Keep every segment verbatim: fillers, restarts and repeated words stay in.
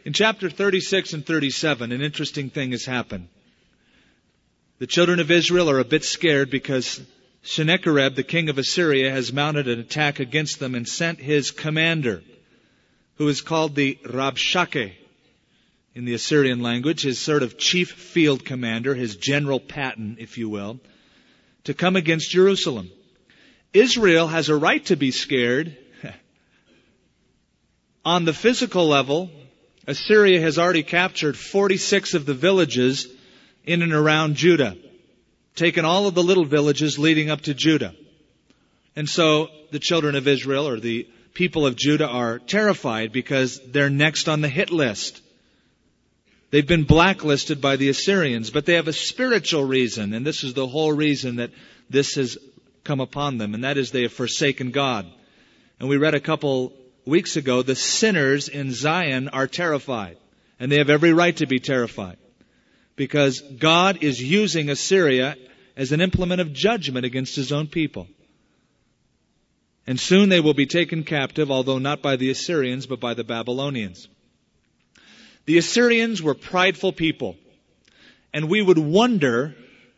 In chapter thirty-six and thirty-seven, an interesting thing has happened. The children of Israel are a bit scared because Sennacherib, the king of Assyria, has mounted an attack against them and sent his commander, who is called the Rabshakeh in the Assyrian language, his sort of chief field commander, his general Patton, if you will, to come against Jerusalem. Israel has a right to be scared. On the physical level, Assyria has already captured forty-six of the villages in and around Judah, taken all of the little villages leading up to Judah. And so the children of Israel, or the people of Judah, are terrified because they're next on the hit list. They've been blacklisted by the Assyrians, but they have a spiritual reason, and this is the whole reason that this has come upon them, and that is they have forsaken God. And we read a couple weeks ago, the sinners in Zion are terrified, and they have every right to be terrified, because God is using Assyria as an implement of judgment against His own people. And soon they will be taken captive, although not by the Assyrians, but by the Babylonians. The Assyrians were prideful people, and we would wonder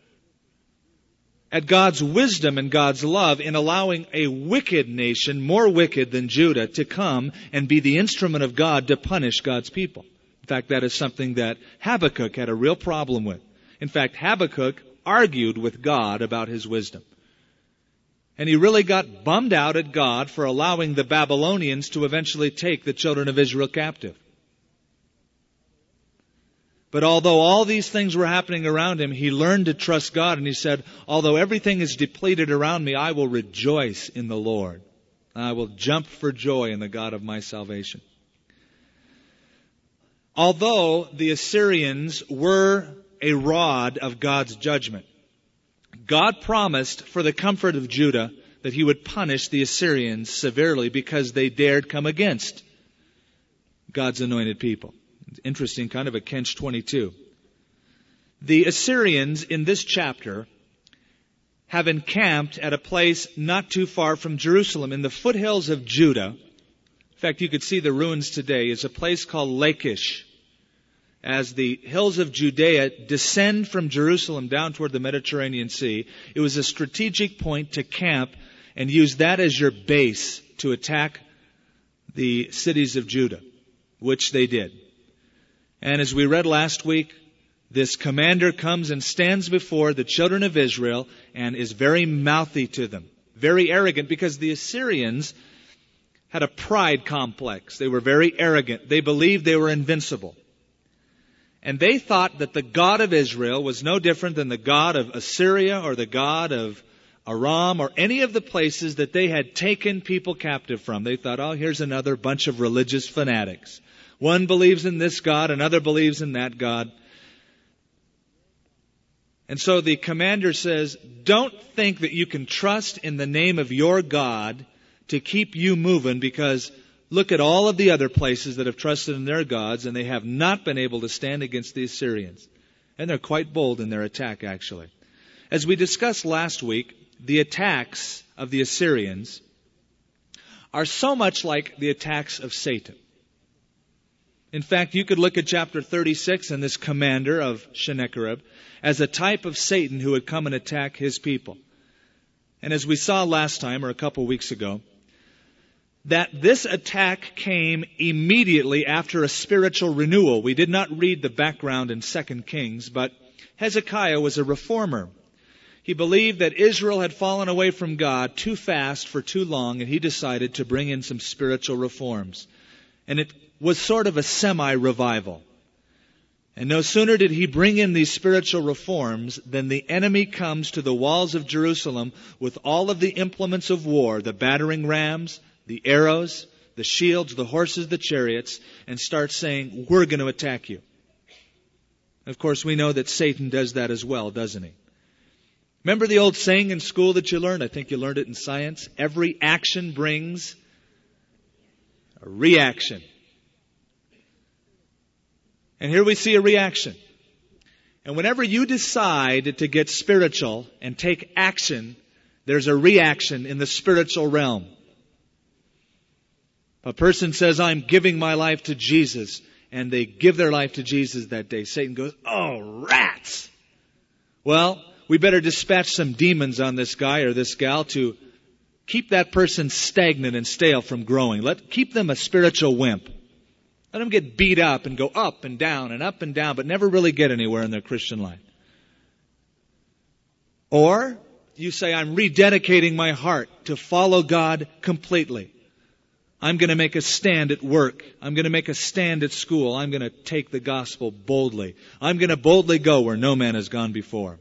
at God's wisdom and God's love in allowing a wicked nation, more wicked than Judah, to come and be the instrument of God to punish God's people. In fact, that is something that Habakkuk had a real problem with. In fact, Habakkuk argued with God about his wisdom. And he really got bummed out at God for allowing the Babylonians to eventually take the children of Israel captive. But although all these things were happening around him, he learned to trust God, and he said, although everything is depleted around me, I will rejoice in the Lord. I will jump for joy in the God of my salvation. Although the Assyrians were a rod of God's judgment, God promised for the comfort of Judah that He would punish the Assyrians severely because they dared come against God's anointed people. Interesting, kind of a catch twenty-two. The Assyrians in this chapter have encamped at a place not too far from Jerusalem in the foothills of Judah. In fact, you could see the ruins today. Is a place called Lachish. As the hills of Judea descend from Jerusalem down toward the Mediterranean Sea, it was a strategic point to camp and use that as your base to attack the cities of Judah, which they did. And as we read last week, this commander comes and stands before the children of Israel and is very mouthy to them, very arrogant, because the Assyrians had a pride complex. They were very arrogant. They believed they were invincible. And they thought that the God of Israel was no different than the God of Assyria or the God of Aram or any of the places that they had taken people captive from. They thought, oh, here's another bunch of religious fanatics. One believes in this God, another believes in that God. And so the commander says, don't think that you can trust in the name of your God to keep you moving, because look at all of the other places that have trusted in their gods, and they have not been able to stand against the Assyrians. And they're quite bold in their attack, actually. As we discussed last week, the attacks of the Assyrians are so much like the attacks of Satan. In fact, you could look at chapter thirty-six and this commander of Sennacherib as a type of Satan who would come and attack his people. And as we saw last time, or a couple weeks ago, that this attack came immediately after a spiritual renewal. We did not read the background in Second Kings, but Hezekiah was a reformer. He believed that Israel had fallen away from God too fast for too long, and he decided to bring in some spiritual reforms. And it was sort of a semi-revival. And no sooner did he bring in these spiritual reforms than the enemy comes to the walls of Jerusalem with all of the implements of war, the battering rams, the arrows, the shields, the horses, the chariots, and starts saying, we're going to attack you. Of course, we know that Satan does that as well, doesn't he? Remember the old saying in school that you learned? I think you learned it in science. Every action brings a reaction. And here we see a reaction. And whenever you decide to get spiritual and take action, there's a reaction in the spiritual realm. A person says, I'm giving my life to Jesus, and they give their life to Jesus that day, Satan goes, "Oh, rats!" Well, we better dispatch some demons on this guy or this gal to keep that person stagnant and stale from growing. Let keep them a spiritual wimp. Let them get beat up and go up and down and up and down, but never really get anywhere in their Christian life. Or you say, "I'm rededicating my heart to follow God completely. I'm going to make a stand at work. I'm going to make a stand at school. I'm going to take the gospel boldly. I'm going to boldly go where no man has gone before."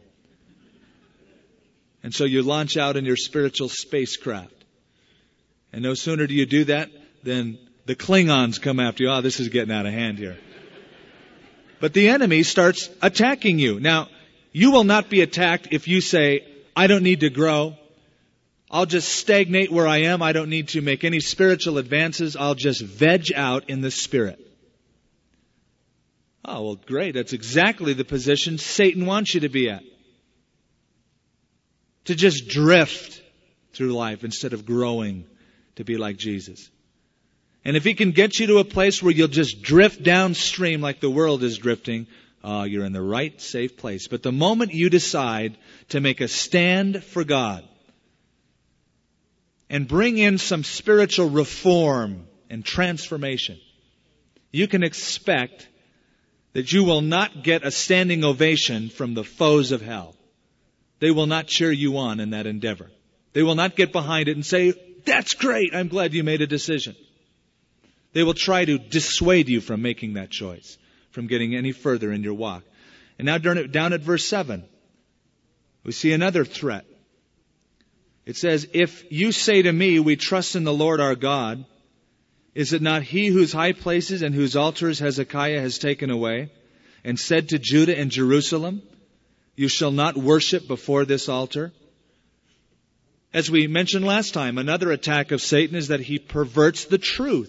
And so you launch out in your spiritual spacecraft. And no sooner do you do that than the Klingons come after you. Oh, this is getting out of hand here. But the enemy starts attacking you. Now, you will not be attacked if you say, "I don't need to grow. I'll just stagnate where I am. I don't need to make any spiritual advances. I'll just veg out in the Spirit." Oh, well, great. That's exactly the position Satan wants you to be at. To just drift through life instead of growing to be like Jesus. And if he can get you to a place where you'll just drift downstream like the world is drifting, uh, you're in the right, safe place. But the moment you decide to make a stand for God and bring in some spiritual reform and transformation, you can expect that you will not get a standing ovation from the foes of hell. They will not cheer you on in that endeavor. They will not get behind it and say, "That's great, I'm glad you made a decision." They will try to dissuade you from making that choice, from getting any further in your walk. And now down at verse seven, we see another threat. It says, "If you say to me, 'We trust in the Lord our God,' is it not he whose high places and whose altars Hezekiah has taken away, and said to Judah and Jerusalem, 'You shall not worship before this altar'?" As we mentioned last time, another attack of Satan is that he perverts the truth.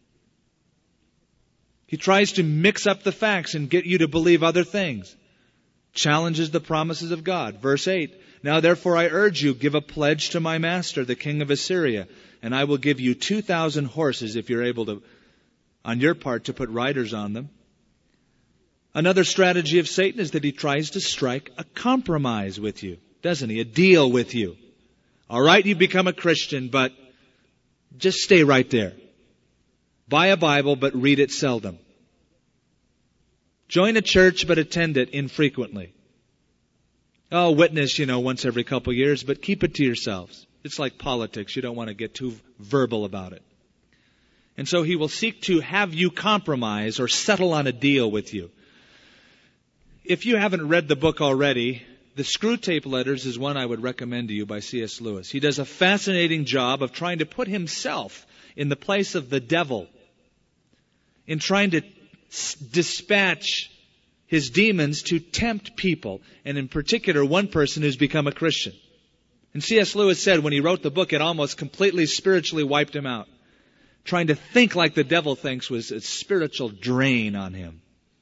He tries to mix up the facts and get you to believe other things. Challenges the promises of God. Verse eight, "Now therefore I urge you, give a pledge to my master, the king of Assyria, and I will give you two thousand horses if you're able to, on your part, to put riders on them." Another strategy of Satan is that he tries to strike a compromise with you, doesn't he? A deal with you. All right, you become a Christian, but just stay right there. Buy a Bible, but read it seldom. Join a church, but attend it infrequently. Oh, witness, you know, once every couple years, but keep it to yourselves. It's like politics. You don't want to get too verbal about it. And so he will seek to have you compromise or settle on a deal with you. If you haven't read the book already, The Screwtape Letters is one I would recommend to you by C S Lewis. He does a fascinating job of trying to put himself in the place of the devil, in trying to dispatch his demons to tempt people, and in particular one person who's become a Christian. And C S Lewis said when he wrote the book, it almost completely spiritually wiped him out. Trying to think like the devil thinks was a spiritual drain on him.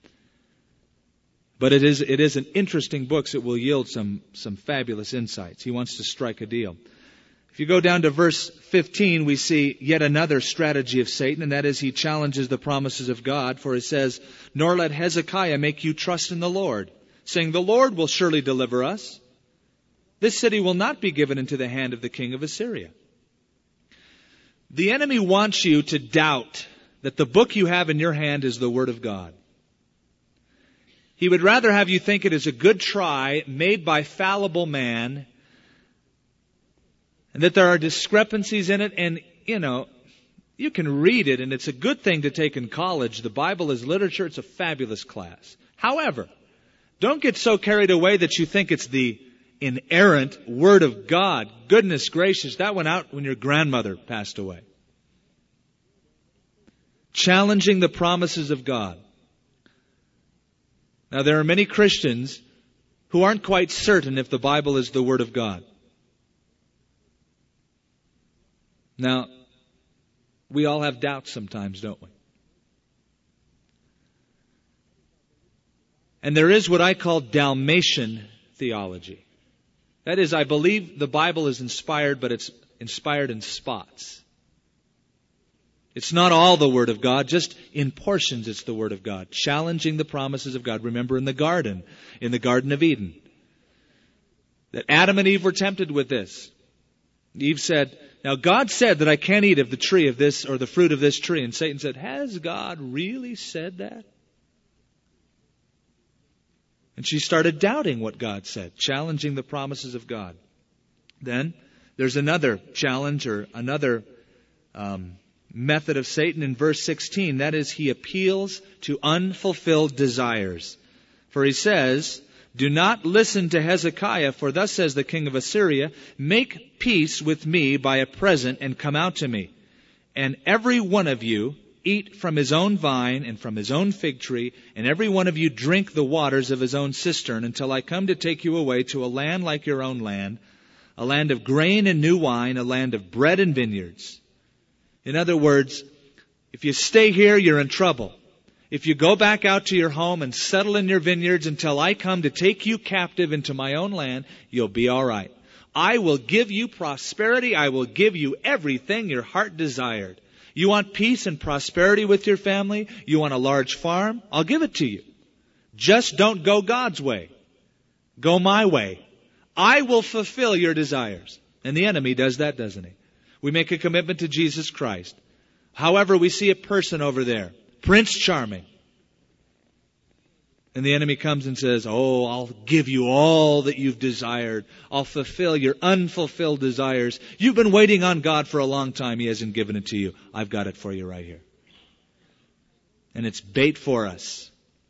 But it is it is an interesting book, so it will yield some, some fabulous insights. He wants to strike a deal. If you go down to verse fifteen, we see yet another strategy of Satan, and that is he challenges the promises of God, for it says, "Nor let Hezekiah make you trust in the Lord, saying, 'The Lord will surely deliver us. This city will not be given into the hand of the king of Assyria.'" The enemy wants you to doubt that the book you have in your hand is the Word of God. He would rather have you think it is a good try made by fallible man, and that there are discrepancies in it, and, you know, you can read it, and it's a good thing to take in college. The Bible is literature. It's a fabulous class. However, don't get so carried away that you think it's the inerrant Word of God. Goodness gracious, that went out when your grandmother passed away. Challenging the promises of God. Now, there are many Christians who aren't quite certain if the Bible is the Word of God. Now, we all have doubts sometimes, don't we? And there is what I call Dalmatian theology. That is, I believe the Bible is inspired, but it's inspired in spots. It's not all the Word of God, just in portions it's the Word of God, challenging the promises of God. Remember in the garden, in the Garden of Eden, that Adam and Eve were tempted with this. Eve said, now God said that I can't eat of the tree of this or the fruit of this tree. And Satan said, has God really said that? And she started doubting what God said, challenging the promises of God. Then there's another challenge or another um, method of Satan in verse sixteen. That is, he appeals to unfulfilled desires. For he says, do not listen to Hezekiah, for thus says the king of Assyria, make peace with me by a present and come out to me. And every one of you eat from his own vine and from his own fig tree, and every one of you drink the waters of his own cistern, until I come to take you away to a land like your own land, a land of grain and new wine, a land of bread and vineyards. In other words, if you stay here, you're in trouble. If you go back out to your home and settle in your vineyards until I come to take you captive into my own land, you'll be all right. I will give you prosperity. I will give you everything your heart desired. You want peace and prosperity with your family? You want a large farm? I'll give it to you. Just don't go God's way. Go my way. I will fulfill your desires. And the enemy does that, doesn't he? We make a commitment to Jesus Christ. However, we see a person over there, Prince Charming. And the enemy comes and says, oh, I'll give you all that you've desired. I'll fulfill your unfulfilled desires. You've been waiting on God for a long time. He hasn't given it to you. I've got it for you right here. And it's bait for us.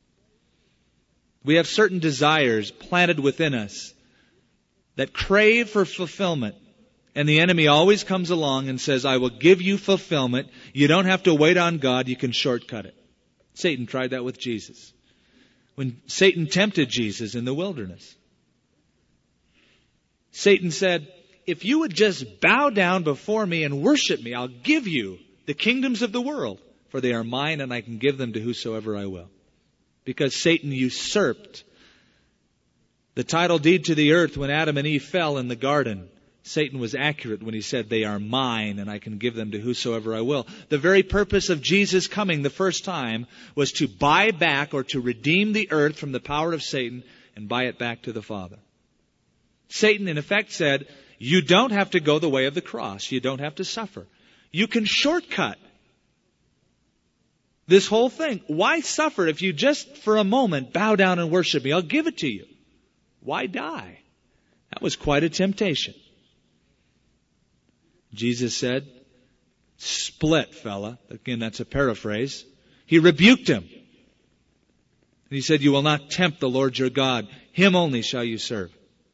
We have certain desires planted within us that crave for fulfillment. And the enemy always comes along and says, I will give you fulfillment. You don't have to wait on God. You can shortcut it. Satan tried that with Jesus. When Satan tempted Jesus in the wilderness, Satan said, if you would just bow down before me and worship me, I'll give you the kingdoms of the world, for they are mine and I can give them to whosoever I will. Because Satan usurped the title deed to the earth when Adam and Eve fell in the garden. Satan was accurate when he said, they are mine and I can give them to whosoever I will. The very purpose of Jesus coming the first time was to buy back or to redeem the earth from the power of Satan and buy it back to the Father. Satan, in effect, said, you don't have to go the way of the cross. You don't have to suffer. You can shortcut this whole thing. Why suffer if you just for a moment bow down and worship me? I'll give it to you. Why die? That was quite a temptation. Jesus said, split, fella. Again, that's a paraphrase. He rebuked him. And he said, you will not tempt the Lord your God. Him only shall you serve.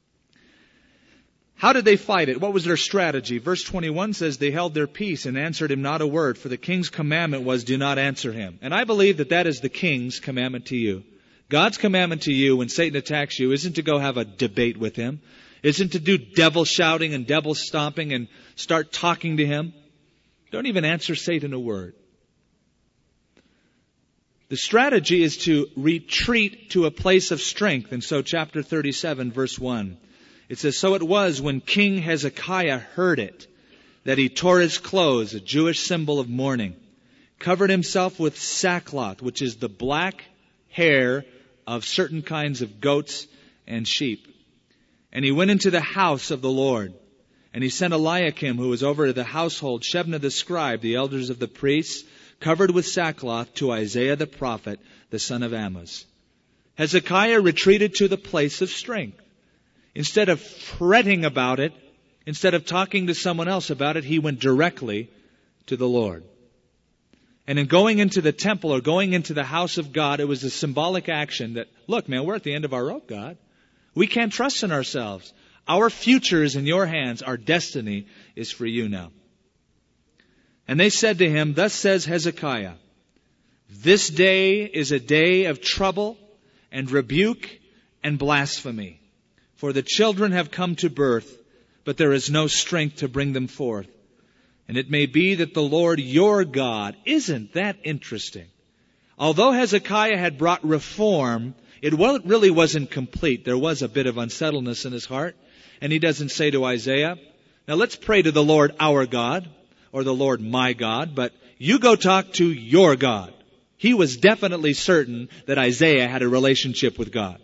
How did they fight it? What was their strategy? Verse twenty-one says, they held their peace and answered him not a word, for the king's commandment was, do not answer him. And I believe that that is the king's commandment to you. God's commandment to you when Satan attacks you isn't to go have a debate with him. Isn't to do devil shouting and devil stomping and start talking to him. Don't even answer Satan a word. The strategy is to retreat to a place of strength. And so chapter thirty-seven, verse one, it says, so it was when King Hezekiah heard it, that he tore his clothes, a Jewish symbol of mourning, covered himself with sackcloth, which is the black hair of certain kinds of goats and sheep. And he went into the house of the Lord. And he sent Eliakim, who was over the household, Shebna the scribe, the elders of the priests, covered with sackcloth, to Isaiah the prophet, the son of Amoz. Hezekiah retreated to the place of strength. Instead of fretting about it, instead of talking to someone else about it, he went directly to the Lord. And in going into the temple or going into the house of God, it was a symbolic action that, look, man, we're at the end of our rope, God. We can't trust in ourselves. Our future is in your hands. Our destiny is for you now. And they said to him, thus says Hezekiah, this day is a day of trouble and rebuke and blasphemy. For the children have come to birth, but there is no strength to bring them forth. And it may be that the Lord your God, isn't that interesting? Although Hezekiah had brought reform, it really wasn't complete. There was a bit of unsettledness in his heart. And he doesn't say to Isaiah, now let's pray to the Lord our God, or the Lord my God. But you go talk to your God. He was definitely certain that Isaiah had a relationship with God.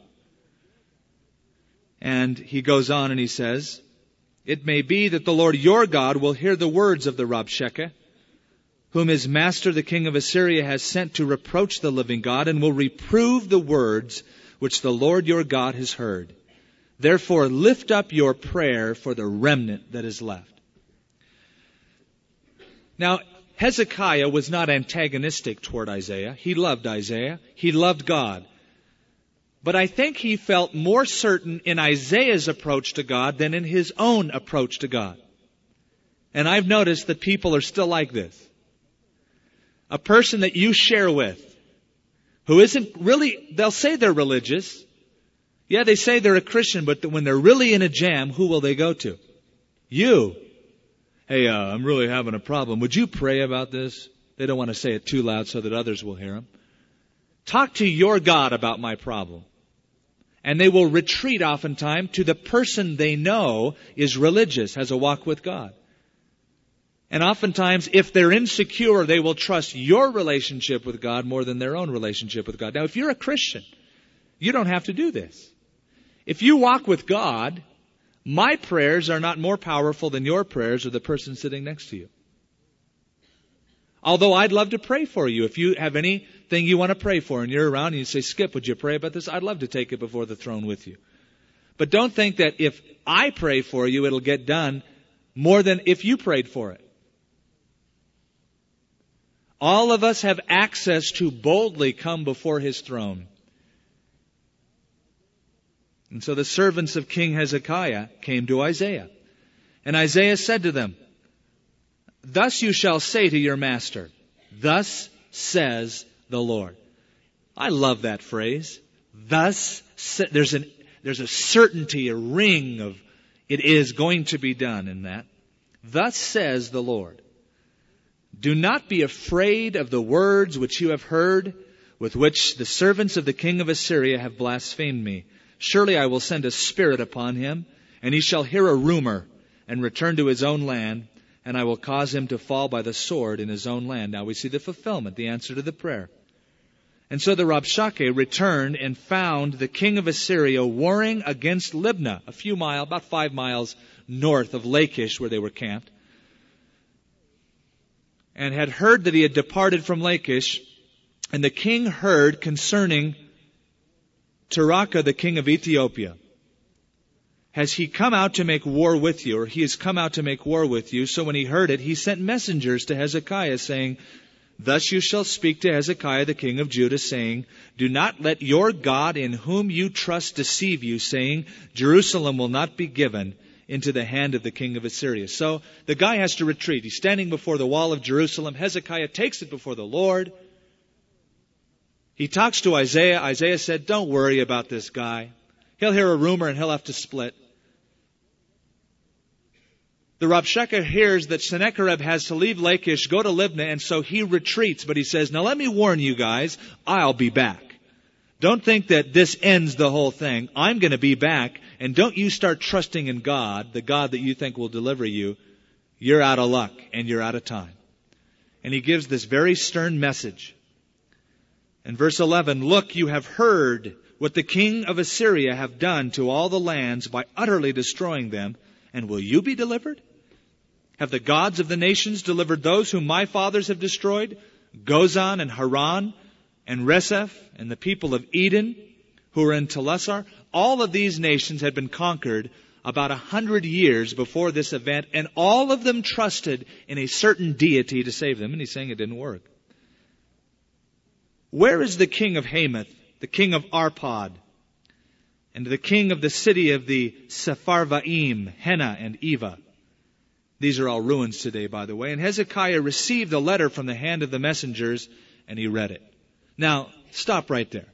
And he goes on and he says, it may be that the Lord your God will hear the words of the Rabshakeh, whom his master the king of Assyria has sent to reproach the living God, and will reprove the words which the Lord your God has heard. Therefore lift up your prayer for the remnant that is left. Now, Hezekiah was not antagonistic toward Isaiah. He loved Isaiah. He loved God. But I think he felt more certain in Isaiah's approach to God than in his own approach to God. And I've noticed that people are still like this. A person that you share with, who isn't really, they'll say they're religious. Yeah, they say they're a Christian, but when they're really in a jam, who will they go to? You. Hey, uh, I'm really having a problem. Would you pray about this? They don't want to say it too loud so that others will hear them. Talk to your God about my problem. And they will retreat oftentimes to the person they know is religious, has a walk with God. And oftentimes, if they're insecure, they will trust your relationship with God more than their own relationship with God. Now, if you're a Christian, you don't have to do this. If you walk with God, my prayers are not more powerful than your prayers or the person sitting next to you. Although I'd love to pray for you. If you have anything you want to pray for and you're around and you say, Skip, would you pray about this? I'd love to take it before the throne with you. But don't think that if I pray for you, it'll get done more than if you prayed for it. All of us have access to boldly come before His throne. And so the servants of King Hezekiah came to Isaiah. And Isaiah said to them, Thus you shall say to your master, Thus says the Lord. I love that phrase. Thus, sa- there's an there's a certainty, a ring of it is going to be done in that. Thus says the Lord. Do not be afraid of the words which you have heard, with which the servants of the king of Assyria have blasphemed me. Surely I will send a spirit upon him, and he shall hear a rumor, and return to his own land, and I will cause him to fall by the sword in his own land. Now we see the fulfillment, the answer to the prayer. And so the Rabshakeh returned and found the king of Assyria warring against Libnah, a few miles, about five miles north of Lachish where they were camped, and had heard that he had departed from Lachish. And the king heard concerning Tirhakah, the king of Ethiopia. Has he come out to make war with you, or he has come out to make war with you? So when he heard it, he sent messengers to Hezekiah, saying, Thus you shall speak to Hezekiah, the king of Judah, saying, Do not let your God in whom you trust deceive you, saying, Jerusalem will not be given into the hand of the king of Assyria. So the guy has to retreat. He's standing before the wall of Jerusalem. Hezekiah takes it before the Lord. He talks to Isaiah. Isaiah said, Don't worry about this guy. He'll hear a rumor and he'll have to split. The Rabshakeh hears that Sennacherib has to leave Lachish, go to Libnah, and so he retreats. But he says, Now let me warn you guys, I'll be back. Don't think that this ends the whole thing. I'm going to be back, and don't you start trusting in God, the God that you think will deliver you. You're out of luck, and you're out of time. And he gives this very stern message. In verse eleven, Look, you have heard what the king of Assyria have done to all the lands by utterly destroying them, and will you be delivered? Have the gods of the nations delivered those whom my fathers have destroyed? Gozan and Haran and Reseph and the people of Eden who were in Telassar? All of these nations had been conquered about a hundred years before this event, and all of them trusted in a certain deity to save them. And he's saying it didn't work. Where is the king of Hamath, the king of Arpad, and the king of the city of the Sepharvaim, Hena and Eva? These are all ruins today, by the way. And Hezekiah received a letter from the hand of the messengers, and he read it. Now, stop right there.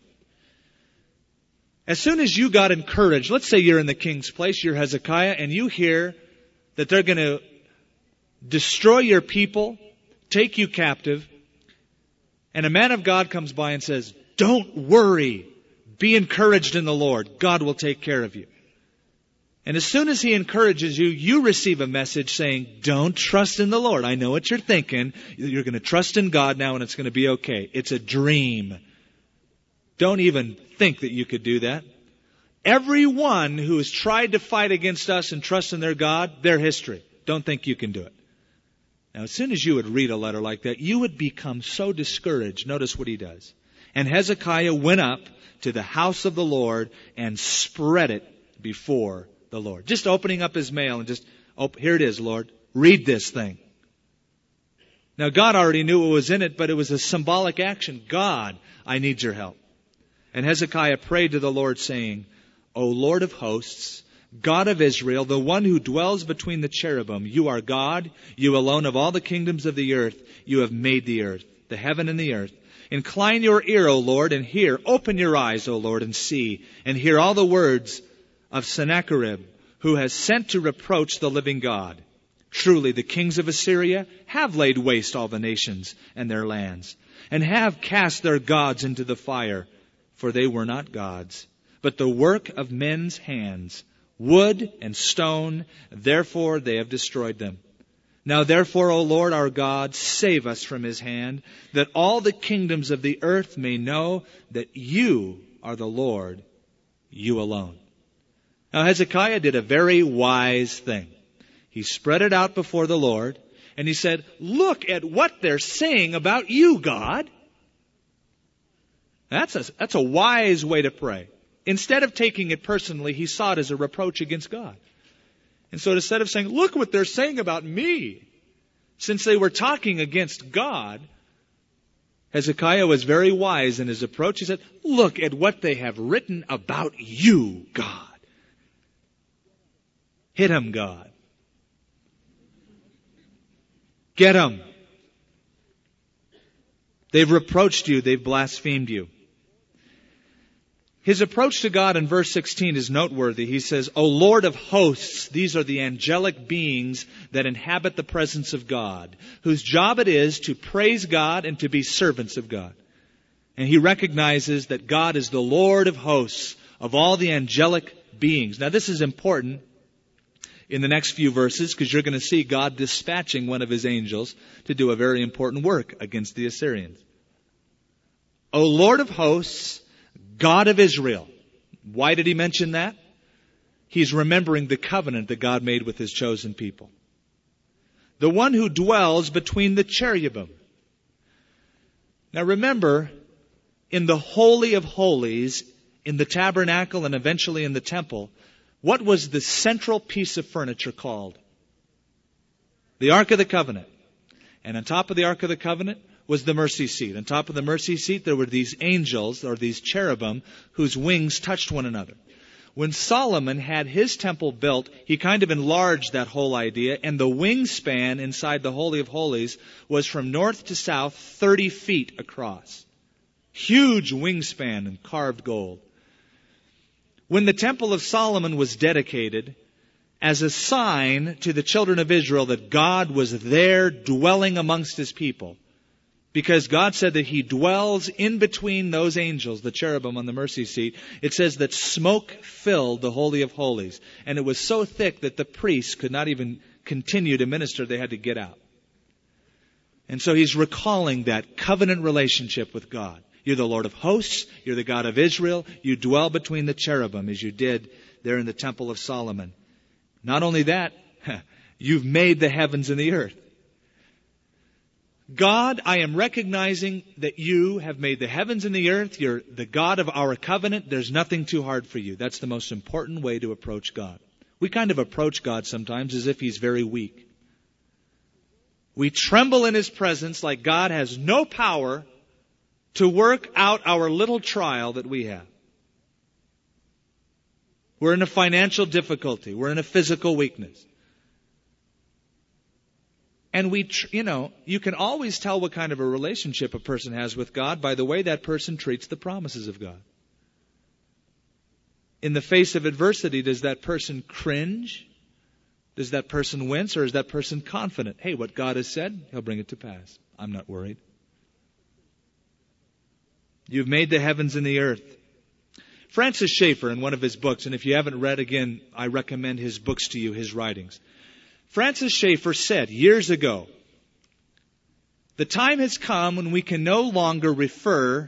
As soon as you got encouraged, let's say you're in the king's place, you're Hezekiah, and you hear that they're going to destroy your people, take you captive, and a man of God comes by and says, Don't worry. Be encouraged in the Lord. God will take care of you. And as soon as he encourages you, you receive a message saying, don't trust in the Lord. I know what you're thinking. You're going to trust in God now and it's going to be okay. It's a dream. Don't even think that you could do that. Everyone who has tried to fight against us and trust in their God, their history. Don't think you can do it. Now, as soon as you would read a letter like that, you would become so discouraged. Notice what he does. And Hezekiah went up to the house of the Lord and spread it before the Lord. Just opening up his mail and just, oh, here it is, Lord. Read this thing. Now, God already knew what was in it, but it was a symbolic action. God, I need your help. And Hezekiah prayed to the Lord, saying, O Lord of hosts, God of Israel, the one who dwells between the cherubim, you are God, you alone of all the kingdoms of the earth, you have made the earth, the heaven and the earth. Incline your ear, O Lord, and hear. Open your eyes, O Lord, and see, and hear all the words of Sennacherib, who has sent to reproach the living God. Truly, the kings of Assyria have laid waste all the nations and their lands, and have cast their gods into the fire, for they were not gods, but the work of men's hands, wood and stone, therefore they have destroyed them. Now therefore, O Lord our God, save us from his hand, that all the kingdoms of the earth may know that you are the Lord, you alone. Now Hezekiah did a very wise thing. He spread it out before the Lord, and he said, look at what they're saying about you, God. That's a, that's a wise way to pray. Instead of taking it personally, he saw it as a reproach against God. And so instead of saying, look what they're saying about me, since they were talking against God, Hezekiah was very wise in his approach. He said, look at what they have written about you, God. Hit him, God. Get him. They've reproached you. They've blasphemed you. His approach to God in verse sixteen is noteworthy. He says, O Lord of hosts, these are the angelic beings that inhabit the presence of God, whose job it is to praise God and to be servants of God. And he recognizes that God is the Lord of hosts of all the angelic beings. Now this is important in the next few verses, because you're going to see God dispatching one of his angels to do a very important work against the Assyrians. O Lord of hosts, God of Israel. Why did he mention that? He's remembering the covenant that God made with his chosen people. The one who dwells between the cherubim. Now remember, in the Holy of Holies, in the tabernacle and eventually in the temple, what was the central piece of furniture called? The Ark of the Covenant. And on top of the Ark of the Covenant was the mercy seat. On top of the mercy seat there were these angels, or these cherubim, whose wings touched one another. When Solomon had his temple built, he kind of enlarged that whole idea, and the wingspan inside the Holy of Holies was from north to south thirty feet across. Huge wingspan in carved gold. When the Temple of Solomon was dedicated, as a sign to the children of Israel that God was there dwelling amongst his people, because God said that he dwells in between those angels, the cherubim on the mercy seat, it says that smoke filled the Holy of Holies. And it was so thick that the priests could not even continue to minister. They had to get out. And so he's recalling that covenant relationship with God. You're the Lord of hosts. You're the God of Israel. You dwell between the cherubim as you did there in the Temple of Solomon. Not only that, you've made the heavens and the earth. God, I am recognizing that you have made the heavens and the earth. You're the God of our covenant. There's nothing too hard for you. That's the most important way to approach God. We kind of approach God sometimes as if he's very weak. We tremble in his presence like God has no power to work out our little trial that we have. We're in a financial difficulty. We're in a physical weakness. And we, tr- you know, you can always tell what kind of a relationship a person has with God by the way that person treats the promises of God. In the face of adversity, does that person cringe? Does that person wince? Or is that person confident? Hey, what God has said, he'll bring it to pass. I'm not worried. You've made the heavens and the earth. Francis Schaeffer, in one of his books, and if you haven't read, again, I recommend his books to you, his writings. Francis Schaeffer said years ago, the time has come when we can no longer refer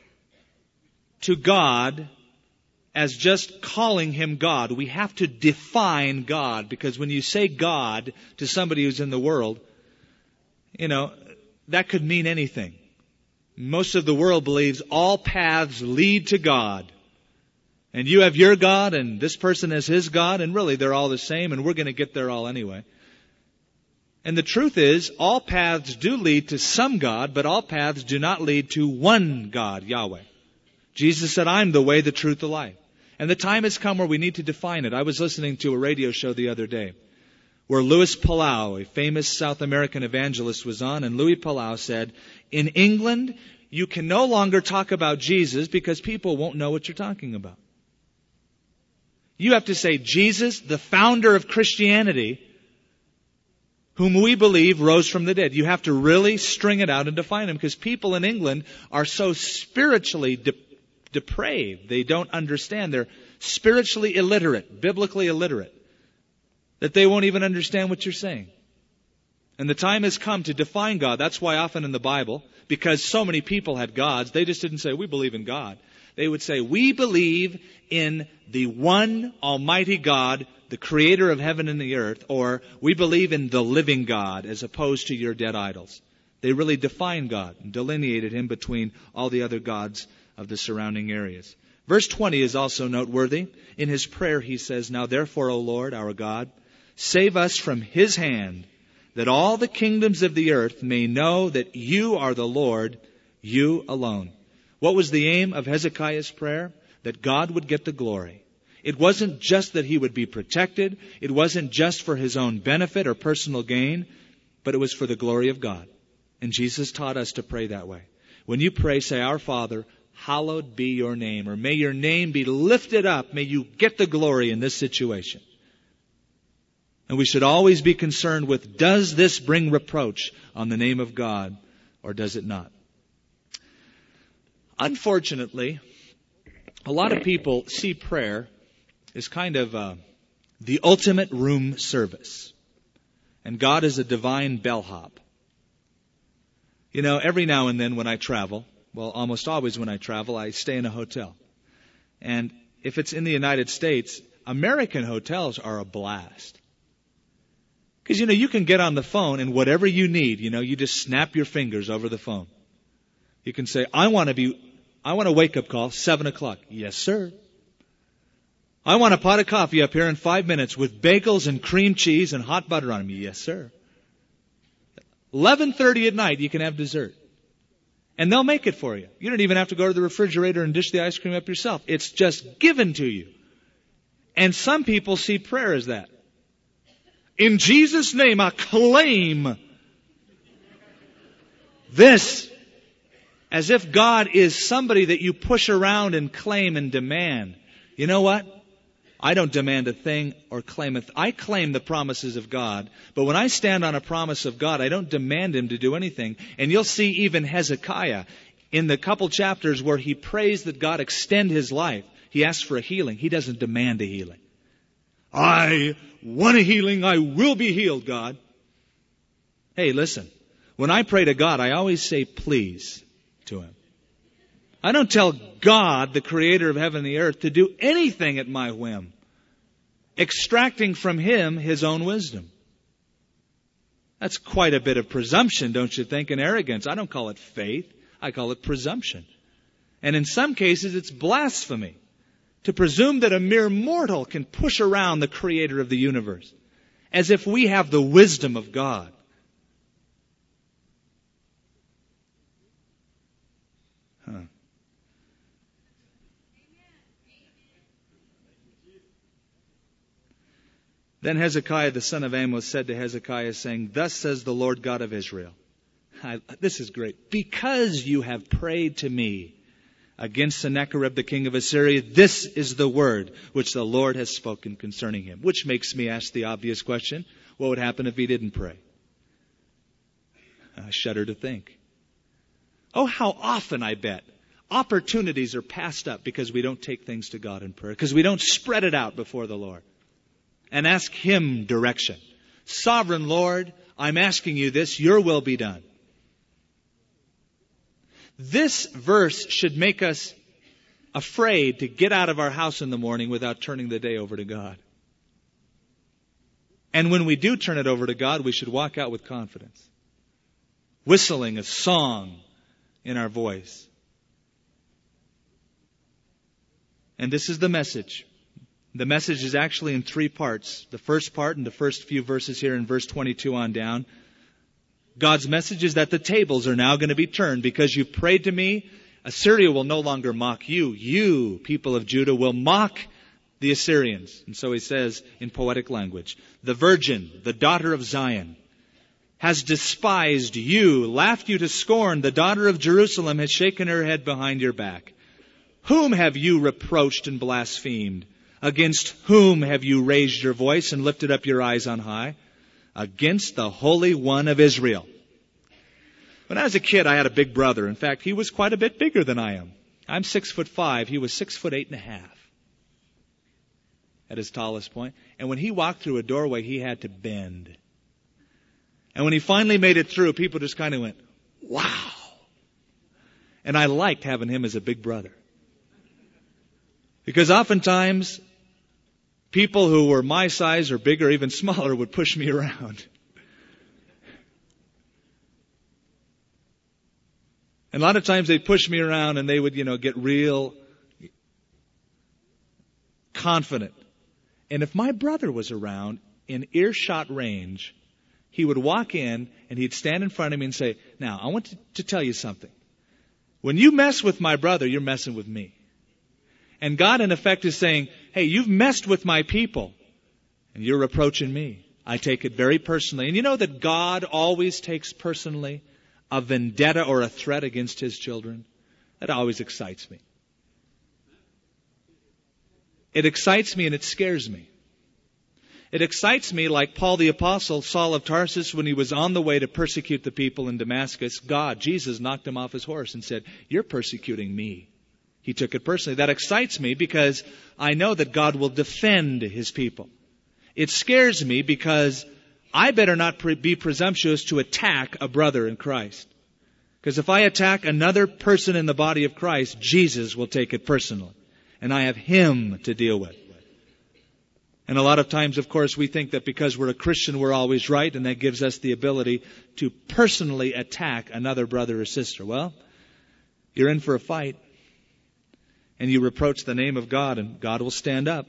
to God as just calling Him God. We have to define God, because when you say God to somebody who's in the world, you know, that could mean anything. Most of the world believes all paths lead to God. And you have your God, and this person has his God, and really they're all the same, and we're going to get there all anyway. And the truth is, all paths do lead to some God, but all paths do not lead to one God, Yahweh. Jesus said, I'm the way, the truth, the life. And the time has come where we need to define it. I was listening to a radio show the other day where Louis Palau, a famous South American evangelist, was on, and Louis Palau said, in England, you can no longer talk about Jesus because people won't know what you're talking about. You have to say, Jesus, the founder of Christianity, whom we believe rose from the dead. You have to really string it out and define him, because people in England are so spiritually de- depraved. They don't understand. They're spiritually illiterate, biblically illiterate, that they won't even understand what you're saying. And the time has come to define God. That's why often in the Bible, because so many people had gods, they just didn't say, we believe in God. They would say, we believe in the one almighty God, the creator of heaven and the earth, or we believe in the living God as opposed to your dead idols. They really defined God and delineated Him between all the other gods of the surrounding areas. Verse twenty is also noteworthy. In his prayer he says, now therefore, O Lord, our God, save us from his hand, that all the kingdoms of the earth may know that you are the Lord, you alone. What was the aim of Hezekiah's prayer? That God would get the glory. It wasn't just that he would be protected. It wasn't just for his own benefit or personal gain, but it was for the glory of God. And Jesus taught us to pray that way. When you pray, say, Our Father, hallowed be your name, or may your name be lifted up. May you get the glory in this situation. And we should always be concerned with, does this bring reproach on the name of God, or does it not? Unfortunately, a lot of people see prayer as kind of uh, the ultimate room service. And God is a divine bellhop. You know, every now and then when I travel, well, almost always when I travel, I stay in a hotel. And if it's in the United States, American hotels are a blast. Because, you know, you can get on the phone and whatever you need, you know, you just snap your fingers over the phone. You can say, I want to be, I want a wake-up call, seven o'clock. Yes, sir. I want a pot of coffee up here in five minutes with bagels and cream cheese and hot butter on them. Yes, sir. eleven thirty at night, you can have dessert. And they'll make it for you. You don't even have to go to the refrigerator and dish the ice cream up yourself. It's just given to you. And some people see prayer as that. In Jesus' name, I claim this. As if God is somebody that you push around and claim and demand. You know what? I don't demand a thing or claim a th- I claim the promises of God. But when I stand on a promise of God, I don't demand Him to do anything. And you'll see even Hezekiah, in the couple chapters where he prays that God extend his life, he asks for a healing. He doesn't demand a healing. I want a healing. I will be healed, God. Hey, listen. When I pray to God, I always say please to Him. I don't tell God, the creator of heaven and the earth, to do anything at my whim, extracting from Him His own wisdom. That's quite a bit of presumption, don't you think, and arrogance. I don't call it faith. I call it presumption. And in some cases, it's blasphemy to presume that a mere mortal can push around the creator of the universe as if we have the wisdom of God. Huh. Then Hezekiah the son of Amos said to Hezekiah, saying, Thus says the Lord God of Israel. I, this is great. Because you have prayed to me against Sennacherib the king of Assyria, this is the word which the Lord has spoken concerning him. Which makes me ask the obvious question, what would happen if he didn't pray? I shudder to think. Oh, how often, I bet, opportunities are passed up because we don't take things to God in prayer, because we don't spread it out before the Lord and ask Him direction. Sovereign Lord, I'm asking you this, your will be done. This verse should make us afraid to get out of our house in the morning without turning the day over to God. And when we do turn it over to God, we should walk out with confidence, whistling a song in our voice. And this is the message. The message is actually in three parts. The first part, in the first few verses here in verse twenty-two on down, God's message is that the tables are now going to be turned. Because you prayed to me, Assyria will no longer mock you. You, people of Judah, will mock the Assyrians. And so he says in poetic language, the virgin, the daughter of Zion, has despised you, laughed you to scorn. The daughter of Jerusalem has shaken her head behind your back. Whom have you reproached and blasphemed? Against whom have you raised your voice and lifted up your eyes on high? Against the Holy One of Israel. When I was a kid, I had a big brother. In fact, he was quite a bit bigger than I am. I'm six foot five. He was six foot eight and a half at his tallest point. And when he walked through a doorway, he had to bend. And when he finally made it through, people just kind of went, wow. And I liked having him as a big brother. Because oftentimes, people who were my size or bigger, even smaller, would push me around. And a lot of times they'd push me around and they would, you know, get real confident. And if my brother was around in earshot range, he would walk in and he'd stand in front of me and say, now, I want to, to tell you something. When you mess with my brother, you're messing with me. And God, in effect, is saying, hey, you've messed with my people, and you're reproaching me. I take it very personally. And you know that God always takes personally a vendetta or a threat against His children? That always excites me. It excites me and it scares me. It excites me like Paul the Apostle, Saul of Tarsus, when he was on the way to persecute the people in Damascus. God, Jesus, knocked him off his horse and said, you're persecuting me. He took it personally. That excites me because I know that God will defend His people. It scares me because I better not pre- be presumptuous to attack a brother in Christ. Because if I attack another person in the body of Christ, Jesus will take it personally. And I have Him to deal with. And a lot of times, of course, we think that because we're a Christian, we're always right, and that gives us the ability to personally attack another brother or sister. Well, you're in for a fight. And you reproach the name of God, and God will stand up.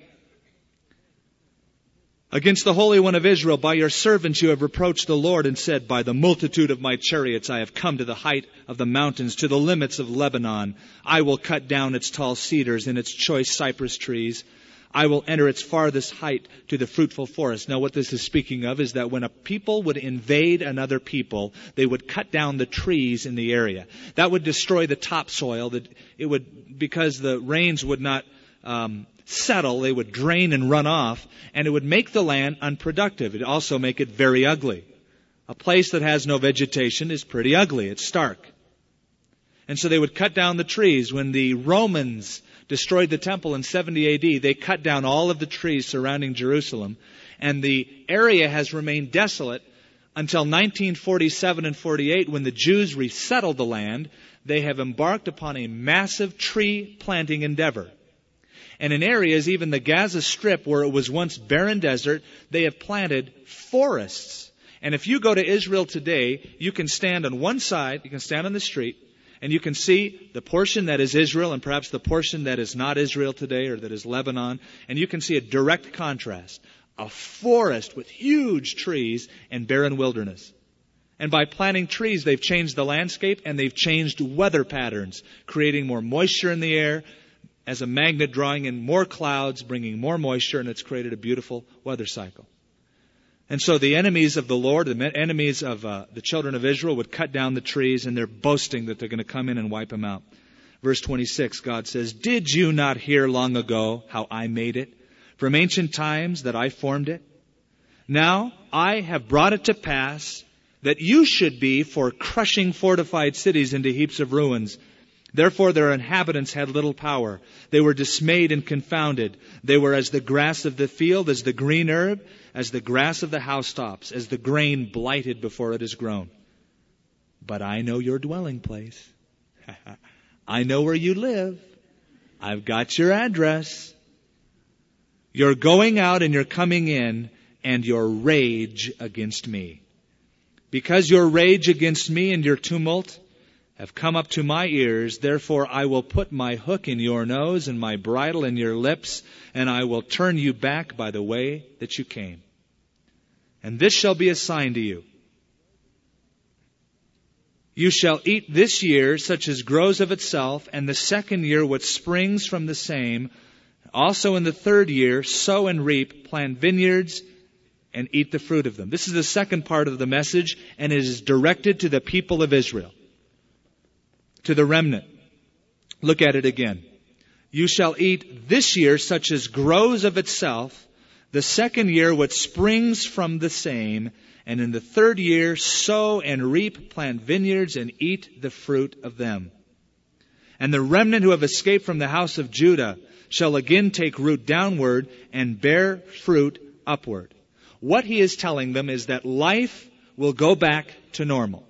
Against the Holy One of Israel, by your servants you have reproached the Lord and said, by the multitude of my chariots I have come to the height of the mountains, to the limits of Lebanon. I will cut down its tall cedars and its choice cypress trees. I will enter its farthest height to the fruitful forest. Now what this is speaking of is that when a people would invade another people, they would cut down the trees in the area. That would destroy the topsoil. That it would, because the rains would not um, settle, they would drain and run off, and it would make the land unproductive. It would also make it very ugly. A place that has no vegetation is pretty ugly. It's stark. And so they would cut down the trees. When the Romans destroyed the temple in seventy A D, they cut down all of the trees surrounding Jerusalem. And the area has remained desolate until nineteen forty-seven and forty-eight, when the Jews resettled the land. They have embarked upon a massive tree planting endeavor. And in areas, even the Gaza Strip, where it was once barren desert, they have planted forests. And if you go to Israel today, you can stand on one side, you can stand on the street, and you can see the portion that is Israel and perhaps the portion that is not Israel today or that is Lebanon. And you can see a direct contrast. A forest with huge trees and barren wilderness. And by planting trees, they've changed the landscape and they've changed weather patterns, creating more moisture in the air as a magnet, drawing in more clouds, bringing more moisture, and it's created a beautiful weather cycle. And so the enemies of the Lord, the enemies of uh, the children of Israel would cut down the trees, and they're boasting that they're going to come in and wipe them out. Verse twenty-six, God says, did you not hear long ago how I made it, from ancient times that I formed it? Now I have brought it to pass that you should be for crushing fortified cities into heaps of ruins, Therefore their inhabitants had little power. They were dismayed and confounded. They were as the grass of the field, as the green herb, as the grass of the housetops, as the grain blighted before it is grown. But I know your dwelling place. I know where you live. I've got your address. You're going out and you're coming in, and your rage against me. Because your rage against me and your tumult have come up to my ears, therefore I will put my hook in your nose and my bridle in your lips, and I will turn you back by the way that you came. And this shall be a sign to you. You shall eat this year such as grows of itself, and the second year what springs from the same. Also in the third year sow and reap, plant vineyards, and eat the fruit of them. This is the second part of the message, and it is directed to the people of Israel, to the remnant. Look at it again. You shall eat this year such as grows of itself, the second year what springs from the same, and in the third year sow and reap, plant vineyards, and eat the fruit of them. And the remnant who have escaped from the house of Judah shall again take root downward and bear fruit upward. What he is telling them is that life will go back to normal.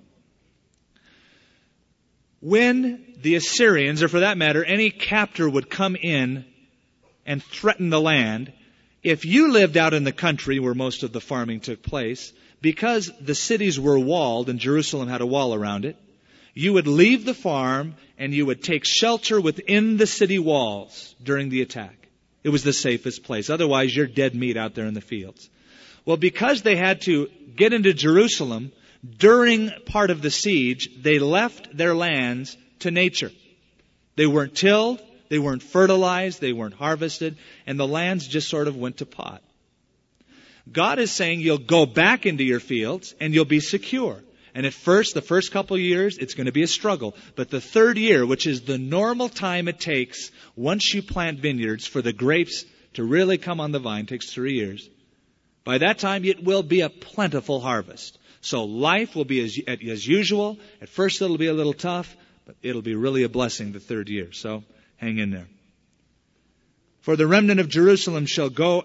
When the Assyrians, or for that matter, any captor would come in and threaten the land, if you lived out in the country where most of the farming took place, because the cities were walled and Jerusalem had a wall around it, you would leave the farm and you would take shelter within the city walls during the attack. It was the safest place. Otherwise, you're dead meat out there in the fields. Well, because they had to get into Jerusalem during part of the siege, they left their lands to nature. They weren't tilled, they weren't fertilized, they weren't harvested, and the lands just sort of went to pot. God is saying you'll go back into your fields and you'll be secure. And at first, the first couple of years, it's going to be a struggle. But the third year, which is the normal time it takes once you plant vineyards for the grapes to really come on the vine, takes three years. By that time, it will be a plentiful harvest. So life will be as, as usual. At first, it'll be a little tough, but it'll be really a blessing the third year. So hang in there. For the remnant of Jerusalem shall go,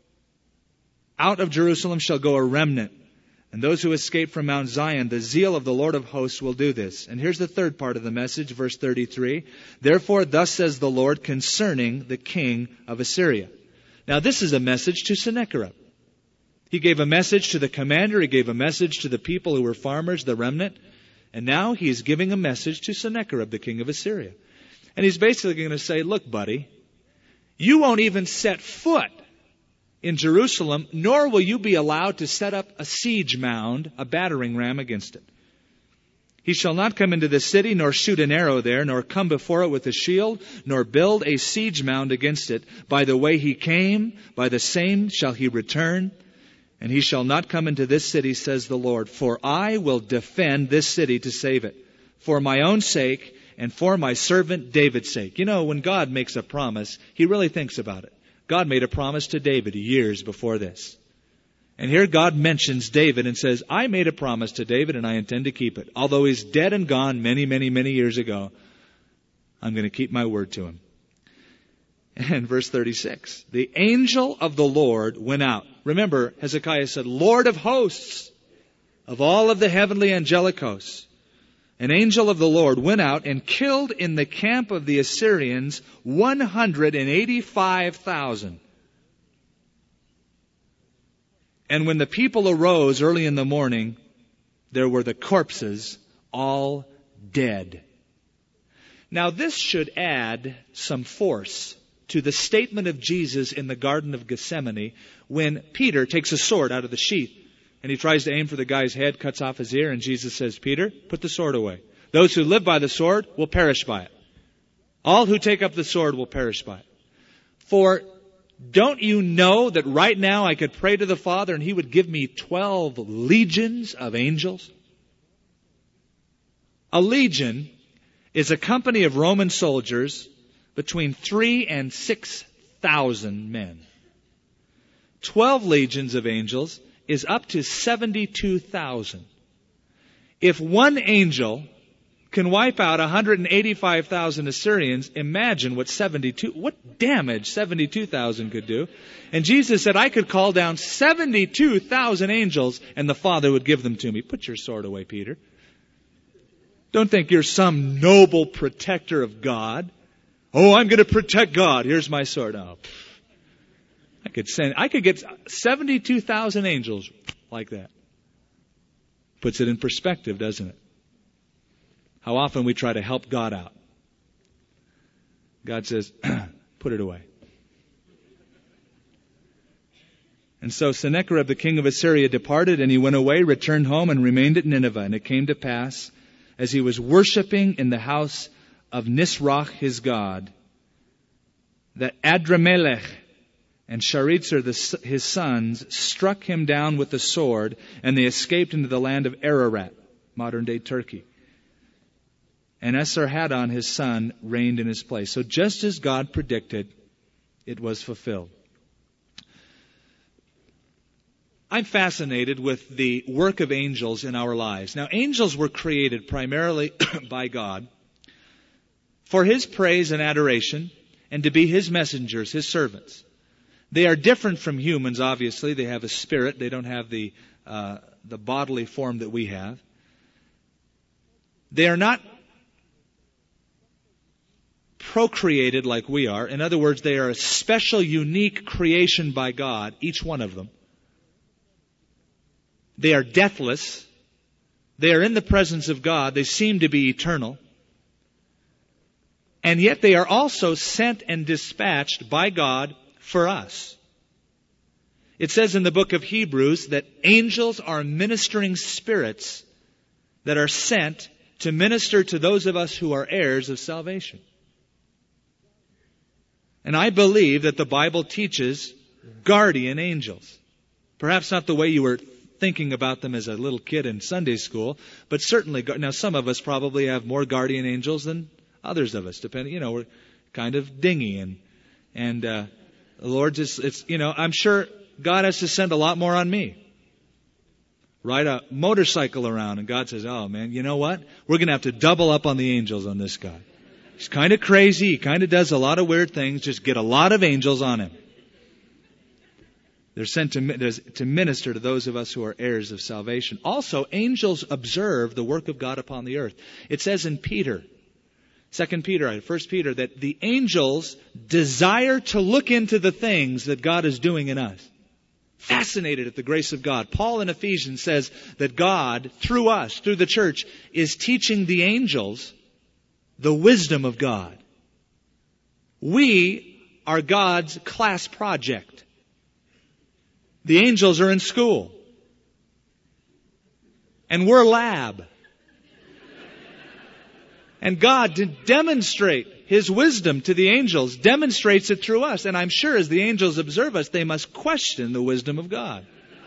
out of Jerusalem shall go a remnant. And those who escape from Mount Zion, the zeal of the Lord of hosts will do this. And here's the third part of the message, verse thirty-three. Therefore, thus says the Lord concerning the king of Assyria. Now, this is a message to Sennacherib. He gave a message to the commander. He gave a message to the people who were farmers, the remnant. And now he is giving a message to Sennacherib, the king of Assyria. And he's basically going to say, look, buddy, you won't even set foot in Jerusalem, nor will you be allowed to set up a siege mound, a battering ram against it. He shall not come into the city, nor shoot an arrow there, nor come before it with a shield, nor build a siege mound against it. By the way he came, by the same shall he return. And he shall not come into this city, says the Lord, for I will defend this city to save it, for my own sake and for my servant David's sake. You know, when God makes a promise, he really thinks about it. God made a promise to David years before this. And here God mentions David and says, I made a promise to David and I intend to keep it. Although he's dead and gone many, many, many years ago, I'm going to keep my word to him. And verse thirty-six, the angel of the Lord went out. Remember, Hezekiah said, Lord of hosts, of all of the heavenly angelic hosts. An angel of the Lord went out and killed in the camp of the Assyrians one hundred eighty-five thousand. And when the people arose early in the morning, there were the corpses all dead. Now this should add some force to the statement of Jesus in the Garden of Gethsemane when Peter takes a sword out of the sheath and he tries to aim for the guy's head, cuts off his ear, and Jesus says, Peter, put the sword away. Those who live by the sword will perish by it. All who take up the sword will perish by it. For don't you know that right now I could pray to the Father and he would give me twelve legions of angels? A legion is a company of Roman soldiers between three and six thousand men. Twelve legions of angels is up to seventy-two thousand. If one angel can wipe out one hundred eighty-five thousand Assyrians, imagine what seventy-two, what damage seventy-two thousand could do. And Jesus said, I could call down seventy-two thousand angels and the Father would give them to me. Put your sword away, Peter. Don't think you're some noble protector of God. Oh, I'm going to protect God. Here's my sword. Oh, I could send, I could get seventy-two thousand angels like that. Puts it in perspective, doesn't it? How often we try to help God out. God says, put it away. And so Sennacherib, the king of Assyria, departed, and he went away, returned home, and remained at Nineveh. And it came to pass, as he was worshiping in the house of Nisroch, his god, that Adramelech and Sharezer, the, his sons, struck him down with the sword, and they escaped into the land of Ararat, modern-day Turkey. And Esarhaddon, his son, reigned in his place. So just as God predicted, it was fulfilled. I'm fascinated with the work of angels in our lives. Now, angels were created primarily by God for His praise and adoration and to be His messengers, His servants. They are different from humans, obviously. They have a spirit. They don't have the, uh, the bodily form that we have. They are not procreated like we are. In other words, they are a special, unique creation by God, each one of them. They are deathless. They are in the presence of God. They seem to be eternal. And yet they are also sent and dispatched by God for us. It says in the book of Hebrews that angels are ministering spirits that are sent to minister to those of us who are heirs of salvation. And I believe that the Bible teaches guardian angels. Perhaps not the way you were thinking about them as a little kid in Sunday school, but certainly, now some of us probably have more guardian angels than others of us, depending, you know, we're kind of dingy and, and, uh, the Lord just, it's, you know, I'm sure God has to send a lot more on me. Ride a motorcycle around and God says, oh man, you know what? We're going to have to double up on the angels on this guy. He's kind of crazy. He kind of does a lot of weird things. Just get a lot of angels on him. They're sent to, to minister to those of us who are heirs of salvation. Also, angels observe the work of God upon the earth. It says in Peter, Second Peter, First Peter, that the angels desire to look into the things that God is doing in us. Fascinated at the grace of God. Paul in Ephesians says that God, through us, through the church, is teaching the angels the wisdom of God. We are God's class project. The angels are in school. And we're lab. And God, to demonstrate His wisdom to the angels, demonstrates it through us. And I'm sure as the angels observe us, they must question the wisdom of God.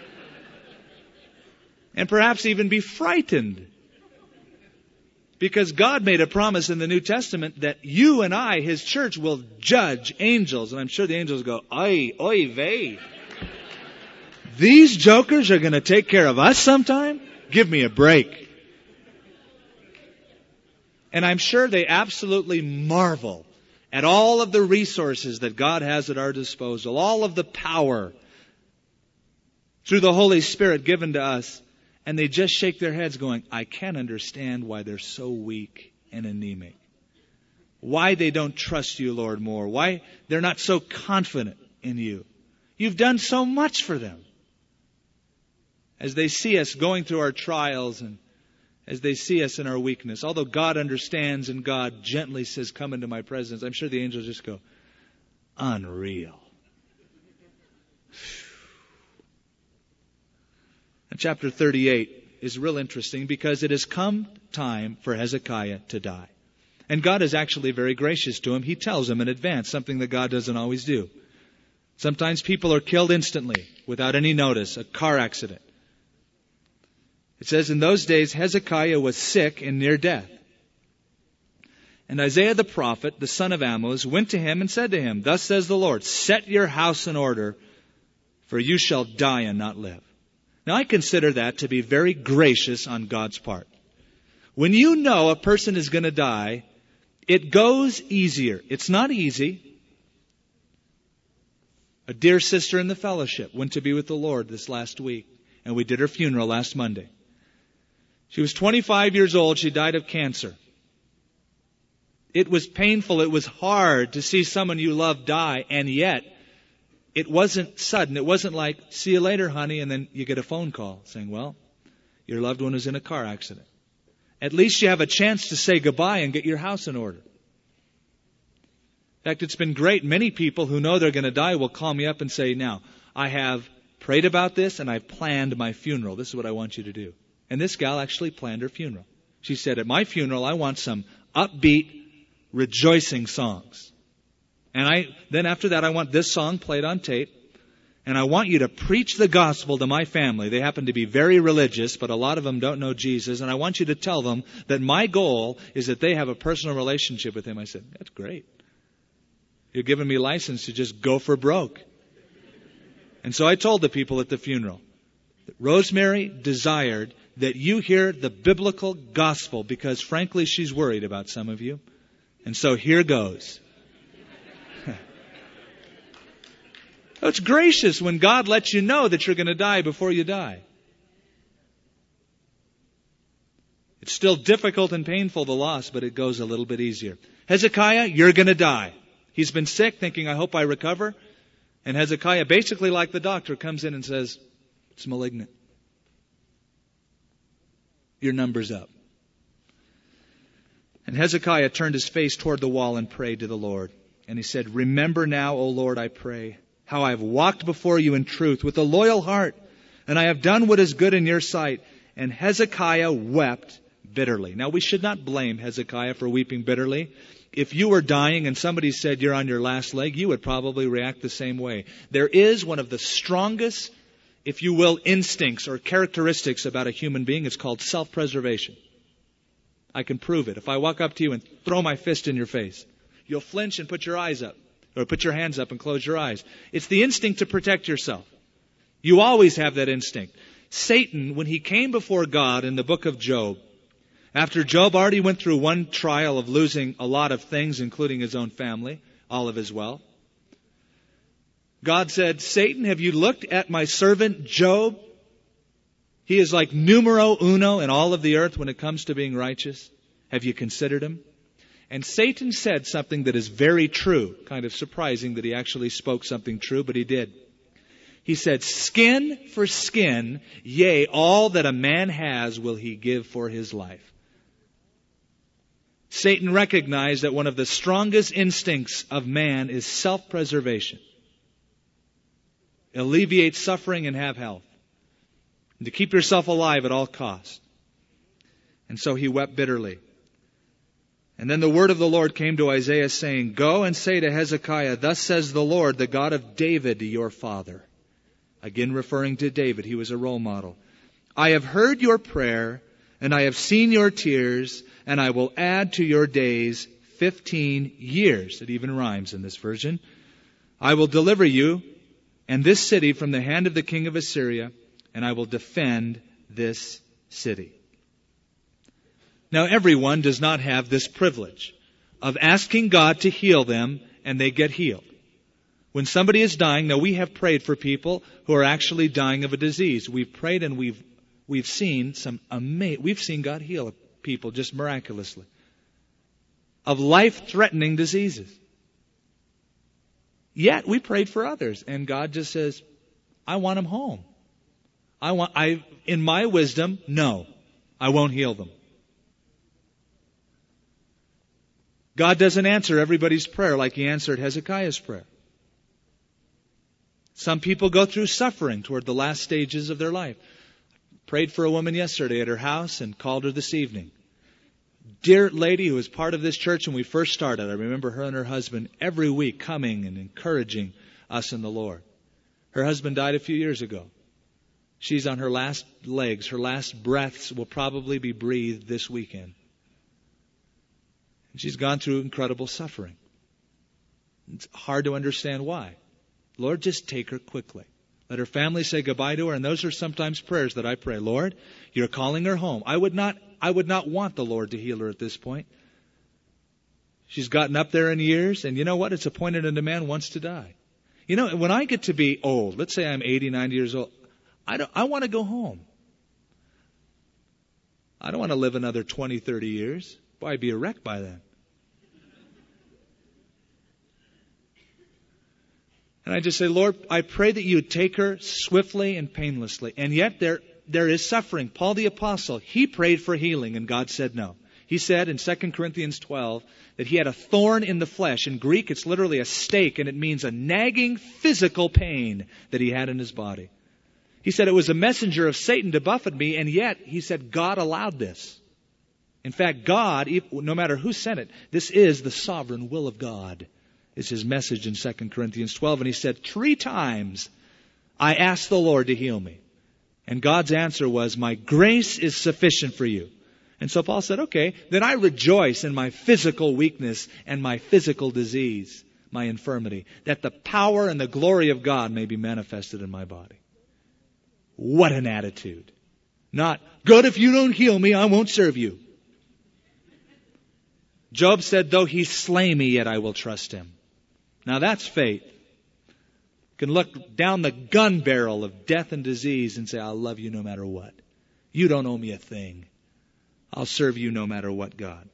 And perhaps even be frightened. Because God made a promise in the New Testament that you and I, His church, will judge angels. And I'm sure the angels go, oy, oy vey. These jokers are going to take care of us sometime? Give me a break. And I'm sure they absolutely marvel at all of the resources that God has at our disposal, all of the power through the Holy Spirit given to us. And they just shake their heads going, I can't understand why they're so weak and anemic. Why they don't trust you, Lord, more. Why they're not so confident in you. You've done so much for them. As they see us going through our trials and as they see us in our weakness, although God understands and God gently says, come into my presence, I'm sure the angels just go, unreal. And chapter thirty-eight is real interesting because it has come time for Hezekiah to die. And God is actually very gracious to him. He tells him in advance, something that God doesn't always do. Sometimes people are killed instantly without any notice, a car accident. It says, in those days Hezekiah was sick and near death. And Isaiah the prophet, the son of Amoz, went to him and said to him, thus says the Lord, set your house in order, for you shall die and not live. Now I consider that to be very gracious on God's part. When you know a person is going to die, it goes easier. It's not easy. A dear sister in the fellowship went to be with the Lord this last week, and we did her funeral last Monday. She was twenty-five years old. She died of cancer. It was painful. It was hard to see someone you love die, and yet it wasn't sudden. It wasn't like, see you later, honey, and then you get a phone call saying, well, your loved one was in a car accident. At least you have a chance to say goodbye and get your house in order. In fact, it's been great. Many people who know they're going to die will call me up and say, now, I have prayed about this and I've planned my funeral. This is what I want you to do. And this gal actually planned her funeral. She said, at my funeral, I want some upbeat, rejoicing songs. And I then after that, I want this song played on tape. And I want you to preach the gospel to my family. They happen to be very religious, but a lot of them don't know Jesus. And I want you to tell them that my goal is that they have a personal relationship with Him. I said, that's great. You're giving me license to just go for broke. And so I told the people at the funeral that Rosemary desired that you hear the biblical gospel because, frankly, she's worried about some of you. And so here goes. It's gracious when God lets you know that you're going to die before you die. It's still difficult and painful, the loss, but it goes a little bit easier. Hezekiah, you're going to die. He's been sick, thinking, I hope I recover. And Hezekiah, basically like the doctor, comes in and says, it's malignant. Your number's up. And Hezekiah turned his face toward the wall and prayed to the Lord. And he said, remember now, O Lord, I pray, how I have walked before you in truth with a loyal heart, and I have done what is good in your sight. And Hezekiah wept bitterly. Now, we should not blame Hezekiah for weeping bitterly. If you were dying and somebody said you're on your last leg, you would probably react the same way. There is one of the strongest, if you will, instincts or characteristics about a human being. It's called self-preservation. I can prove it. If I walk up to you and throw my fist in your face, you'll flinch and put your eyes up, or put your hands up and close your eyes. It's the instinct to protect yourself. You always have that instinct. Satan, when he came before God in the book of Job, after Job already went through one trial of losing a lot of things, including his own family, all of his wealth, God said, Satan, have you looked at my servant Job? He is like numero uno in all of the earth when it comes to being righteous. Have you considered him? And Satan said something that is very true. Kind of surprising that he actually spoke something true, but he did. He said, skin for skin, yea, all that a man has will he give for his life. Satan recognized that one of the strongest instincts of man is self-preservation. Alleviate suffering and have health. And to keep yourself alive at all costs. And so he wept bitterly. And then the word of the Lord came to Isaiah saying, go and say to Hezekiah, thus says the Lord, the God of David, your father. Again referring to David, he was a role model. I have heard your prayer, and I have seen your tears, and I will add to your days fifteen years. It even rhymes in this version. I will deliver you and this city from the hand of the king of Assyria, and I will defend this city. Now, everyone does not have this privilege of asking God to heal them, and they get healed. When somebody is dying, now we have prayed for people who are actually dying of a disease. We've prayed and we've we've seen some amazing, we've seen God heal people just miraculously of life-threatening diseases. Yet we prayed for others, and God just says, I want them home. I want, I, in my wisdom, no, I won't heal them. God doesn't answer everybody's prayer like He answered Hezekiah's prayer. Some people go through suffering toward the last stages of their life. Prayed for a woman yesterday at her house and called her this evening. Dear lady who was part of this church when we first started. I remember her and her husband every week coming and encouraging us in the Lord. Her husband died a few years ago. She's on her last legs. Her last breaths will probably be breathed this weekend. And she's gone through incredible suffering. It's hard to understand why. Lord, just take her quickly. Let her family say goodbye to her. And those are sometimes prayers that I pray. Lord, you're calling her home. I would not I would not want the Lord to heal her at this point. She's gotten up there in years, and you know what? It's appointed unto man once to die. You know, when I get to be old, let's say I'm eighty, ninety years old, I don't, I want to go home. I don't want to live another twenty, thirty years. Boy, I'd be a wreck by then. And I just say, Lord, I pray that you would take her swiftly and painlessly. And yet there, there is suffering. Paul the Apostle, he prayed for healing, and God said no. He said in Second Corinthians twelve that he had a thorn in the flesh. In Greek, it's literally a stake, and it means a nagging physical pain that he had in his body. He said it was a messenger of Satan to buffet me, and yet, he said, God allowed this. In fact, God, no matter who sent it, this is the sovereign will of God, is his message in Second Corinthians twelve. And he said, three times I asked the Lord to heal me. And God's answer was, my grace is sufficient for you. And so Paul said, okay, then I rejoice in my physical weakness and my physical disease, my infirmity, that the power and the glory of God may be manifested in my body. What an attitude. Not, God, if you don't heal me, I won't serve you. Job said, though he slay me, yet I will trust him. Now that's faith. You can look down the gun barrel of death and disease and say, I'll love you no matter what. You don't owe me a thing. I'll serve you no matter what, God.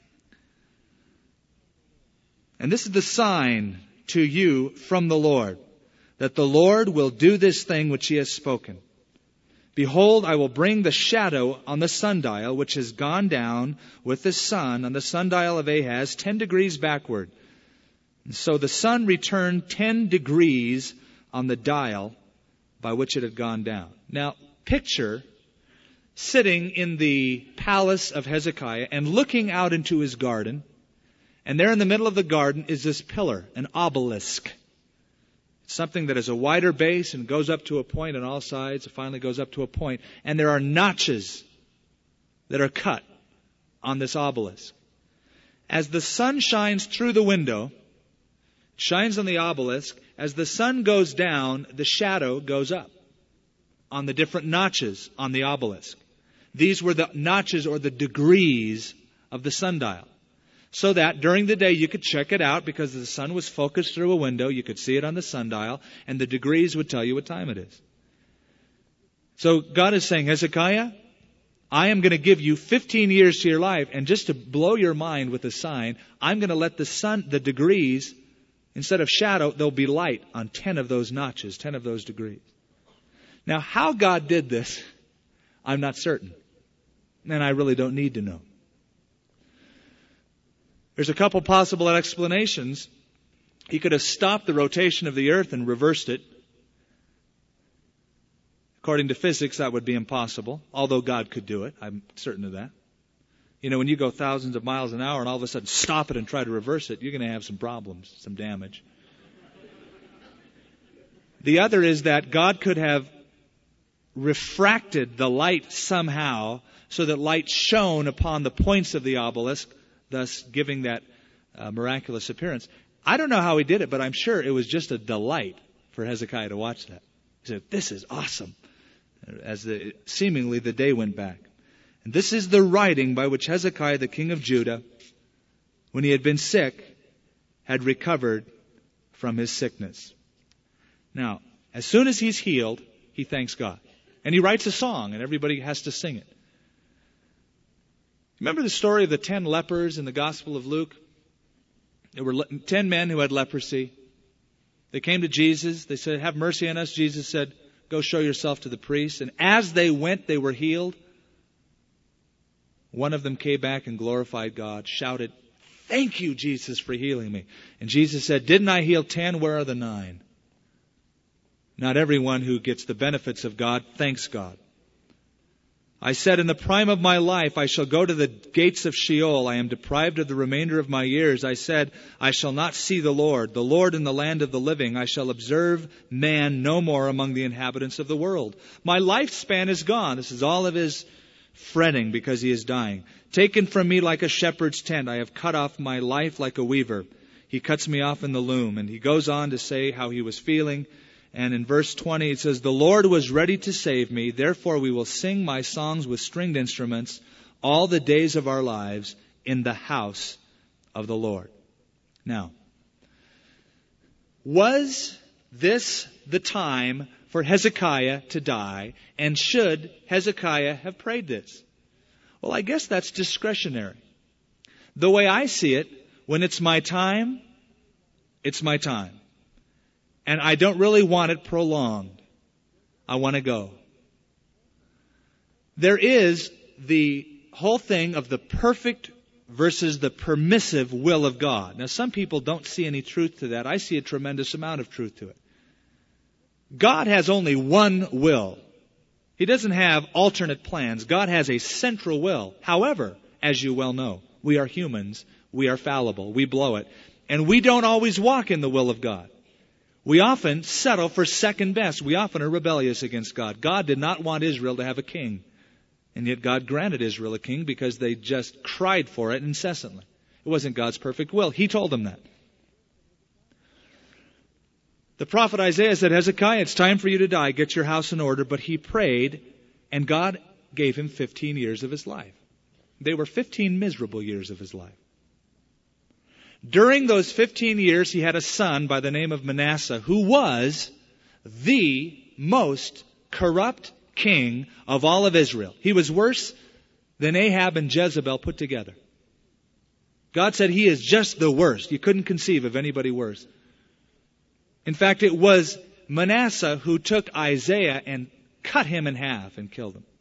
And this is the sign to you from the Lord, that the Lord will do this thing which he has spoken. Behold, I will bring the shadow on the sundial, which has gone down with the sun on the sundial of Ahaz, ten degrees backward. And so the sun returned ten degrees on the dial by which it had gone down. Now, picture sitting in the palace of Hezekiah and looking out into his garden. And there in the middle of the garden is this pillar, an obelisk. It's something that has a wider base and goes up to a point on all sides. It finally goes up to a point. And there are notches that are cut on this obelisk. As the sun shines through the window, shines on the obelisk, as the sun goes down, the shadow goes up on the different notches on the obelisk. These were the notches or the degrees of the sundial. So that during the day you could check it out because the sun was focused through a window. You could see it on the sundial and the degrees would tell you what time it is. So God is saying, Hezekiah, I am going to give you fifteen years to your life, and just to blow your mind with a sign, I'm going to let the sun, the degrees, instead of shadow, there'll be light on ten of those notches, ten of those degrees. Now, how God did this, I'm not certain. And I really don't need to know. There's a couple possible explanations. He could have stopped the rotation of the earth and reversed it. According to physics, that would be impossible, although God could do it. I'm certain of that. You know, when you go thousands of miles an hour and all of a sudden stop it and try to reverse it, you're going to have some problems, some damage. The other is that God could have refracted the light somehow so that light shone upon the points of the obelisk, thus giving that uh, miraculous appearance. I don't know how he did it, but I'm sure it was just a delight for Hezekiah to watch that. He said, this is awesome, as the, seemingly the day went back. And this is the writing by which Hezekiah, the king of Judah, when he had been sick, had recovered from his sickness. Now, as soon as he's healed, he thanks God. And he writes a song, and everybody has to sing it. Remember the story of the ten lepers in the Gospel of Luke? There were ten men who had leprosy. They came to Jesus. They said, have mercy on us. Jesus said, go show yourself to the priest. And as they went, they were healed. One of them came back and glorified God, shouted, thank you, Jesus, for healing me. And Jesus said, didn't I heal ten? Where are the nine? Not everyone who gets the benefits of God thanks God. I said, in the prime of my life, I shall go to the gates of Sheol. I am deprived of the remainder of my years. I said, I shall not see the Lord, the Lord in the land of the living. I shall observe man no more among the inhabitants of the world. My lifespan is gone. This is all of his fretting because he is dying. Taken from me like a shepherd's tent. I have cut off my life like a weaver. He cuts me off in the loom. And he goes on to say how he was feeling. And in verse twenty, it says, the Lord was ready to save me. Therefore we will sing my songs with stringed instruments. all the days of our lives in the house of the Lord. Now, was this the time for Hezekiah to die? And should Hezekiah have prayed this? Well, I guess that's discretionary. The way I see it, when it's my time, it's my time. And I don't really want it prolonged. I want to go. There is the whole thing of the perfect versus the permissive will of God. Now, some people don't see any truth to that. I see a tremendous amount of truth to it. God has only one will. He doesn't have alternate plans. God has a central will. However, as you well know, we are humans. We are fallible. We blow it. And we don't always walk in the will of God. We often settle for second best. We often are rebellious against God. God did not want Israel to have a king. And yet God granted Israel a king because they just cried for it incessantly. It wasn't God's perfect will. He told them that. The prophet Isaiah said, Hezekiah, it's time for you to die. Get your house in order. But he prayed, and God gave him fifteen years of his life. They were fifteen miserable years of his life. During those fifteen years, he had a son by the name of Manasseh, who was the most corrupt king of all of Israel. He was worse than Ahab and Jezebel put together. God said he is just the worst. You couldn't conceive of anybody worse. In fact, it was Manasseh who took Isaiah and cut him in half and killed him.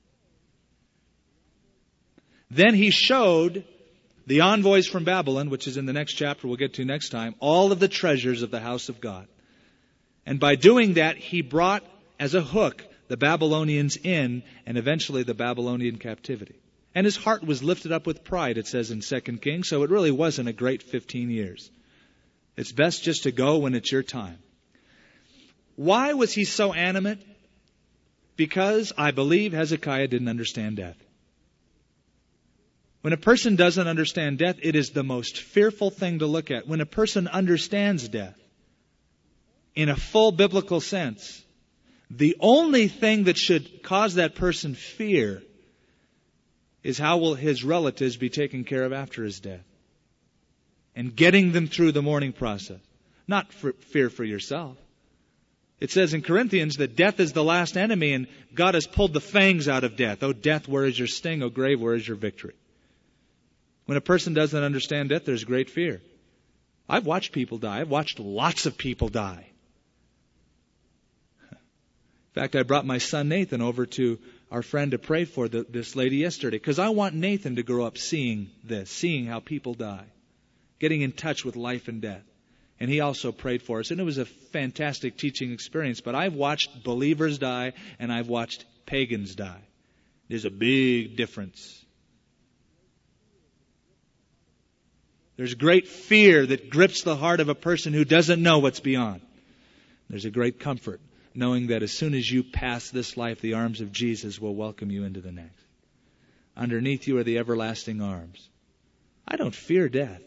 Then he showed the envoys from Babylon, which is in the next chapter we'll get to next time, all of the treasures of the house of God. And by doing that, he brought as a hook the Babylonians in, and eventually the Babylonian captivity. And his heart was lifted up with pride, it says in Second Kings, so it really wasn't a great fifteen years. It's best just to go when it's your time. Why was he so animate? Because I believe Hezekiah didn't understand death. When a person doesn't understand death, it is the most fearful thing to look at. When a person understands death, in a full biblical sense, the only thing that should cause that person fear is how will his relatives be taken care of after his death. And getting them through the mourning process. Not for fear for yourself. It says in Corinthians that death is the last enemy and God has pulled the fangs out of death. Oh, death, where is your sting? Oh, grave, where is your victory? When a person doesn't understand death, there's great fear. I've watched people die. I've watched lots of people die. In fact, I brought my son Nathan over to our friend to pray for the, this lady yesterday because I want Nathan to grow up seeing this, seeing how people die, getting in touch with life and death. And he also prayed for us. And it was a fantastic teaching experience. But I've watched believers die and I've watched pagans die. There's a big difference. There's great fear that grips the heart of a person who doesn't know what's beyond. There's a great comfort knowing that as soon as you pass this life, the arms of Jesus will welcome you into the next. Underneath you are the everlasting arms. I don't fear death.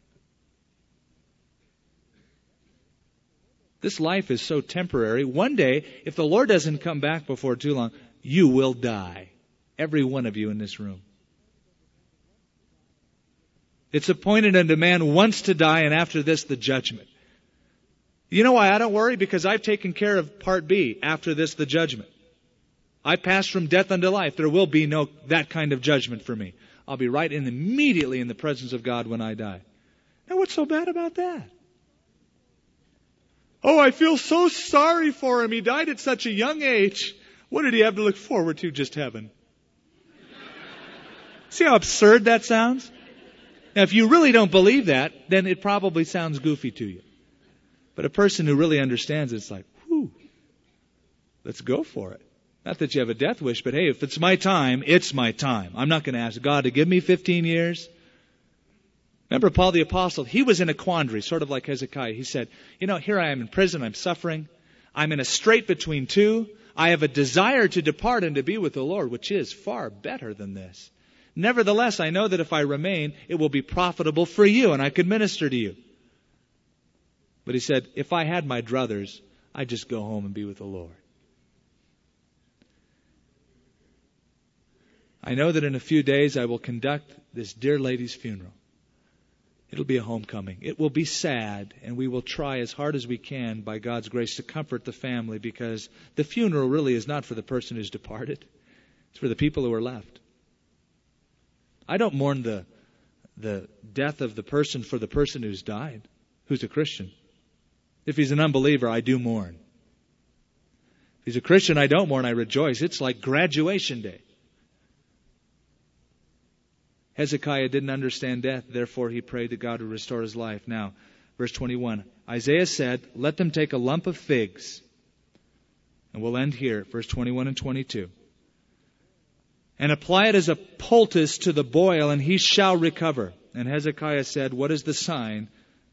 This life is so temporary. One day, if the Lord doesn't come back before too long, you will die. Every one of you in this room. It's appointed unto man once to die, and after this, the judgment. You know why I don't worry? Because I've taken care of part B. After this, the judgment. I passed from death unto life. There will be no that kind of judgment for me. I'll be right in immediately in the presence of God when I die. Now, what's so bad about that? Oh, I feel so sorry for him. He died at such a young age. What did he have to look forward to? Just heaven. See how absurd that sounds? Now, if you really don't believe that, then it probably sounds goofy to you. But a person who really understands it, it's like, whew, let's go for it. Not that you have a death wish, but hey, if it's my time, it's my time. I'm not going to ask God to give me fifteen years. Remember Paul the Apostle, he was in a quandary, sort of like Hezekiah. He said, you know, here I am in prison, I'm suffering. I'm in a strait between two. I have a desire to depart and to be with the Lord, which is far better than this. Nevertheless, I know that if I remain, it will be profitable for you, and I could minister to you. But he said, if I had my druthers, I'd just go home and be with the Lord. I know that in a few days I will conduct this dear lady's funeral. It'll be a homecoming. It will be sad, and we will try as hard as we can by God's grace to comfort the family, because the funeral really is not for the person who's departed. It's for the people who are left. I don't mourn the, the death of the person for the person who's died, who's a Christian. If he's an unbeliever, I do mourn. If he's a Christian, I don't mourn, I rejoice. It's like graduation day. Hezekiah didn't understand death, therefore he prayed that God would restore his life. Now, verse twenty-one, Isaiah said, let them take a lump of figs. And we'll end here, verse twenty-one and twenty-two. And apply it as a poultice to the boil, and he shall recover. And Hezekiah said, what is the sign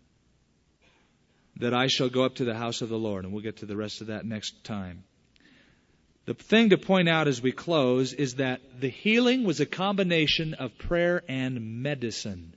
that I shall go up to the house of the Lord? And we'll get to the rest of that next time. The thing to point out as we close is that the healing was a combination of prayer and medicine.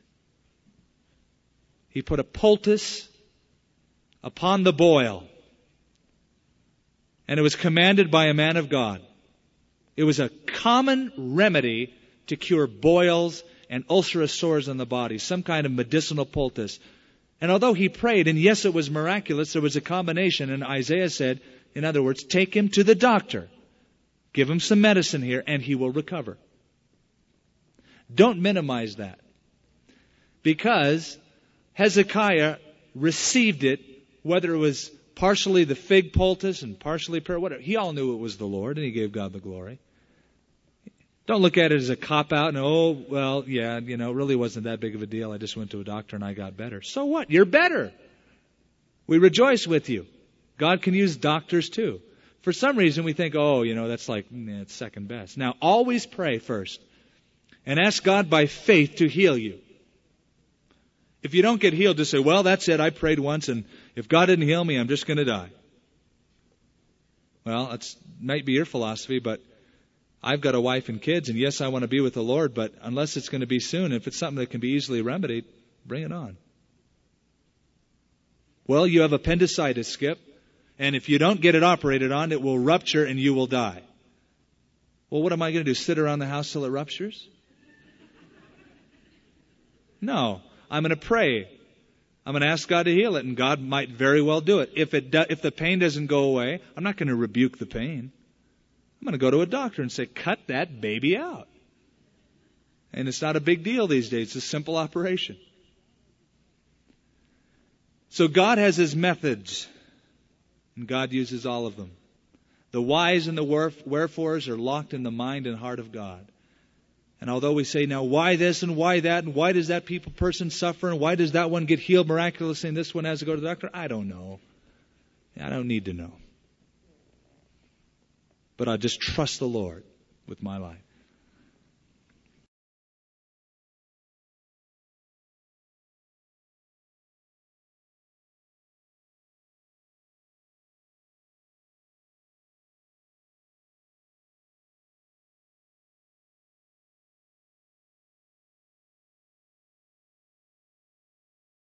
He put a poultice upon the boil, and it was commanded by a man of God. It was a common remedy to cure boils and ulcerous sores on the body, some kind of medicinal poultice. And although he prayed, and yes, it was miraculous, there was a combination, and Isaiah said, in other words, take him to the doctor. Give him some medicine here, and he will recover. Don't minimize that. Because Hezekiah received it, whether it was partially the fig poultice and partially prayer, whatever. He all knew it was the Lord, and he gave God the glory. Don't look at it as a cop-out and, oh, well, yeah, you know, it really wasn't that big of a deal. I just went to a doctor and I got better. So what? You're better. We rejoice with you. God can use doctors too. For some reason we think, oh, you know, that's like, nah, it's second best. Now, always pray first and ask God by faith to heal you. If you don't get healed, just say, well, that's it. I prayed once, and if God didn't heal me, I'm just going to die. Well, that might be your philosophy, but I've got a wife and kids, and yes, I want to be with the Lord, but unless it's going to be soon, if it's something that can be easily remedied, bring it on. Well, you have appendicitis, Skip, and if you don't get it operated on, it will rupture and you will die. Well, what am I going to do, sit around the house till it ruptures? No, I'm going to pray. I'm going to ask God to heal it, and God might very well do it. If it do, if the pain doesn't go away, I'm not going to rebuke the pain. I'm going to go to a doctor and say, cut that baby out. And it's not a big deal these days. It's a simple operation. So God has His methods, and God uses all of them. The whys and the wherefores are locked in the mind and heart of God. And although we say, now, why this and why that, and why does that people person suffer, and why does that one get healed miraculously and this one has to go to the doctor? I don't know. I don't need to know. But I just trust the Lord with my life.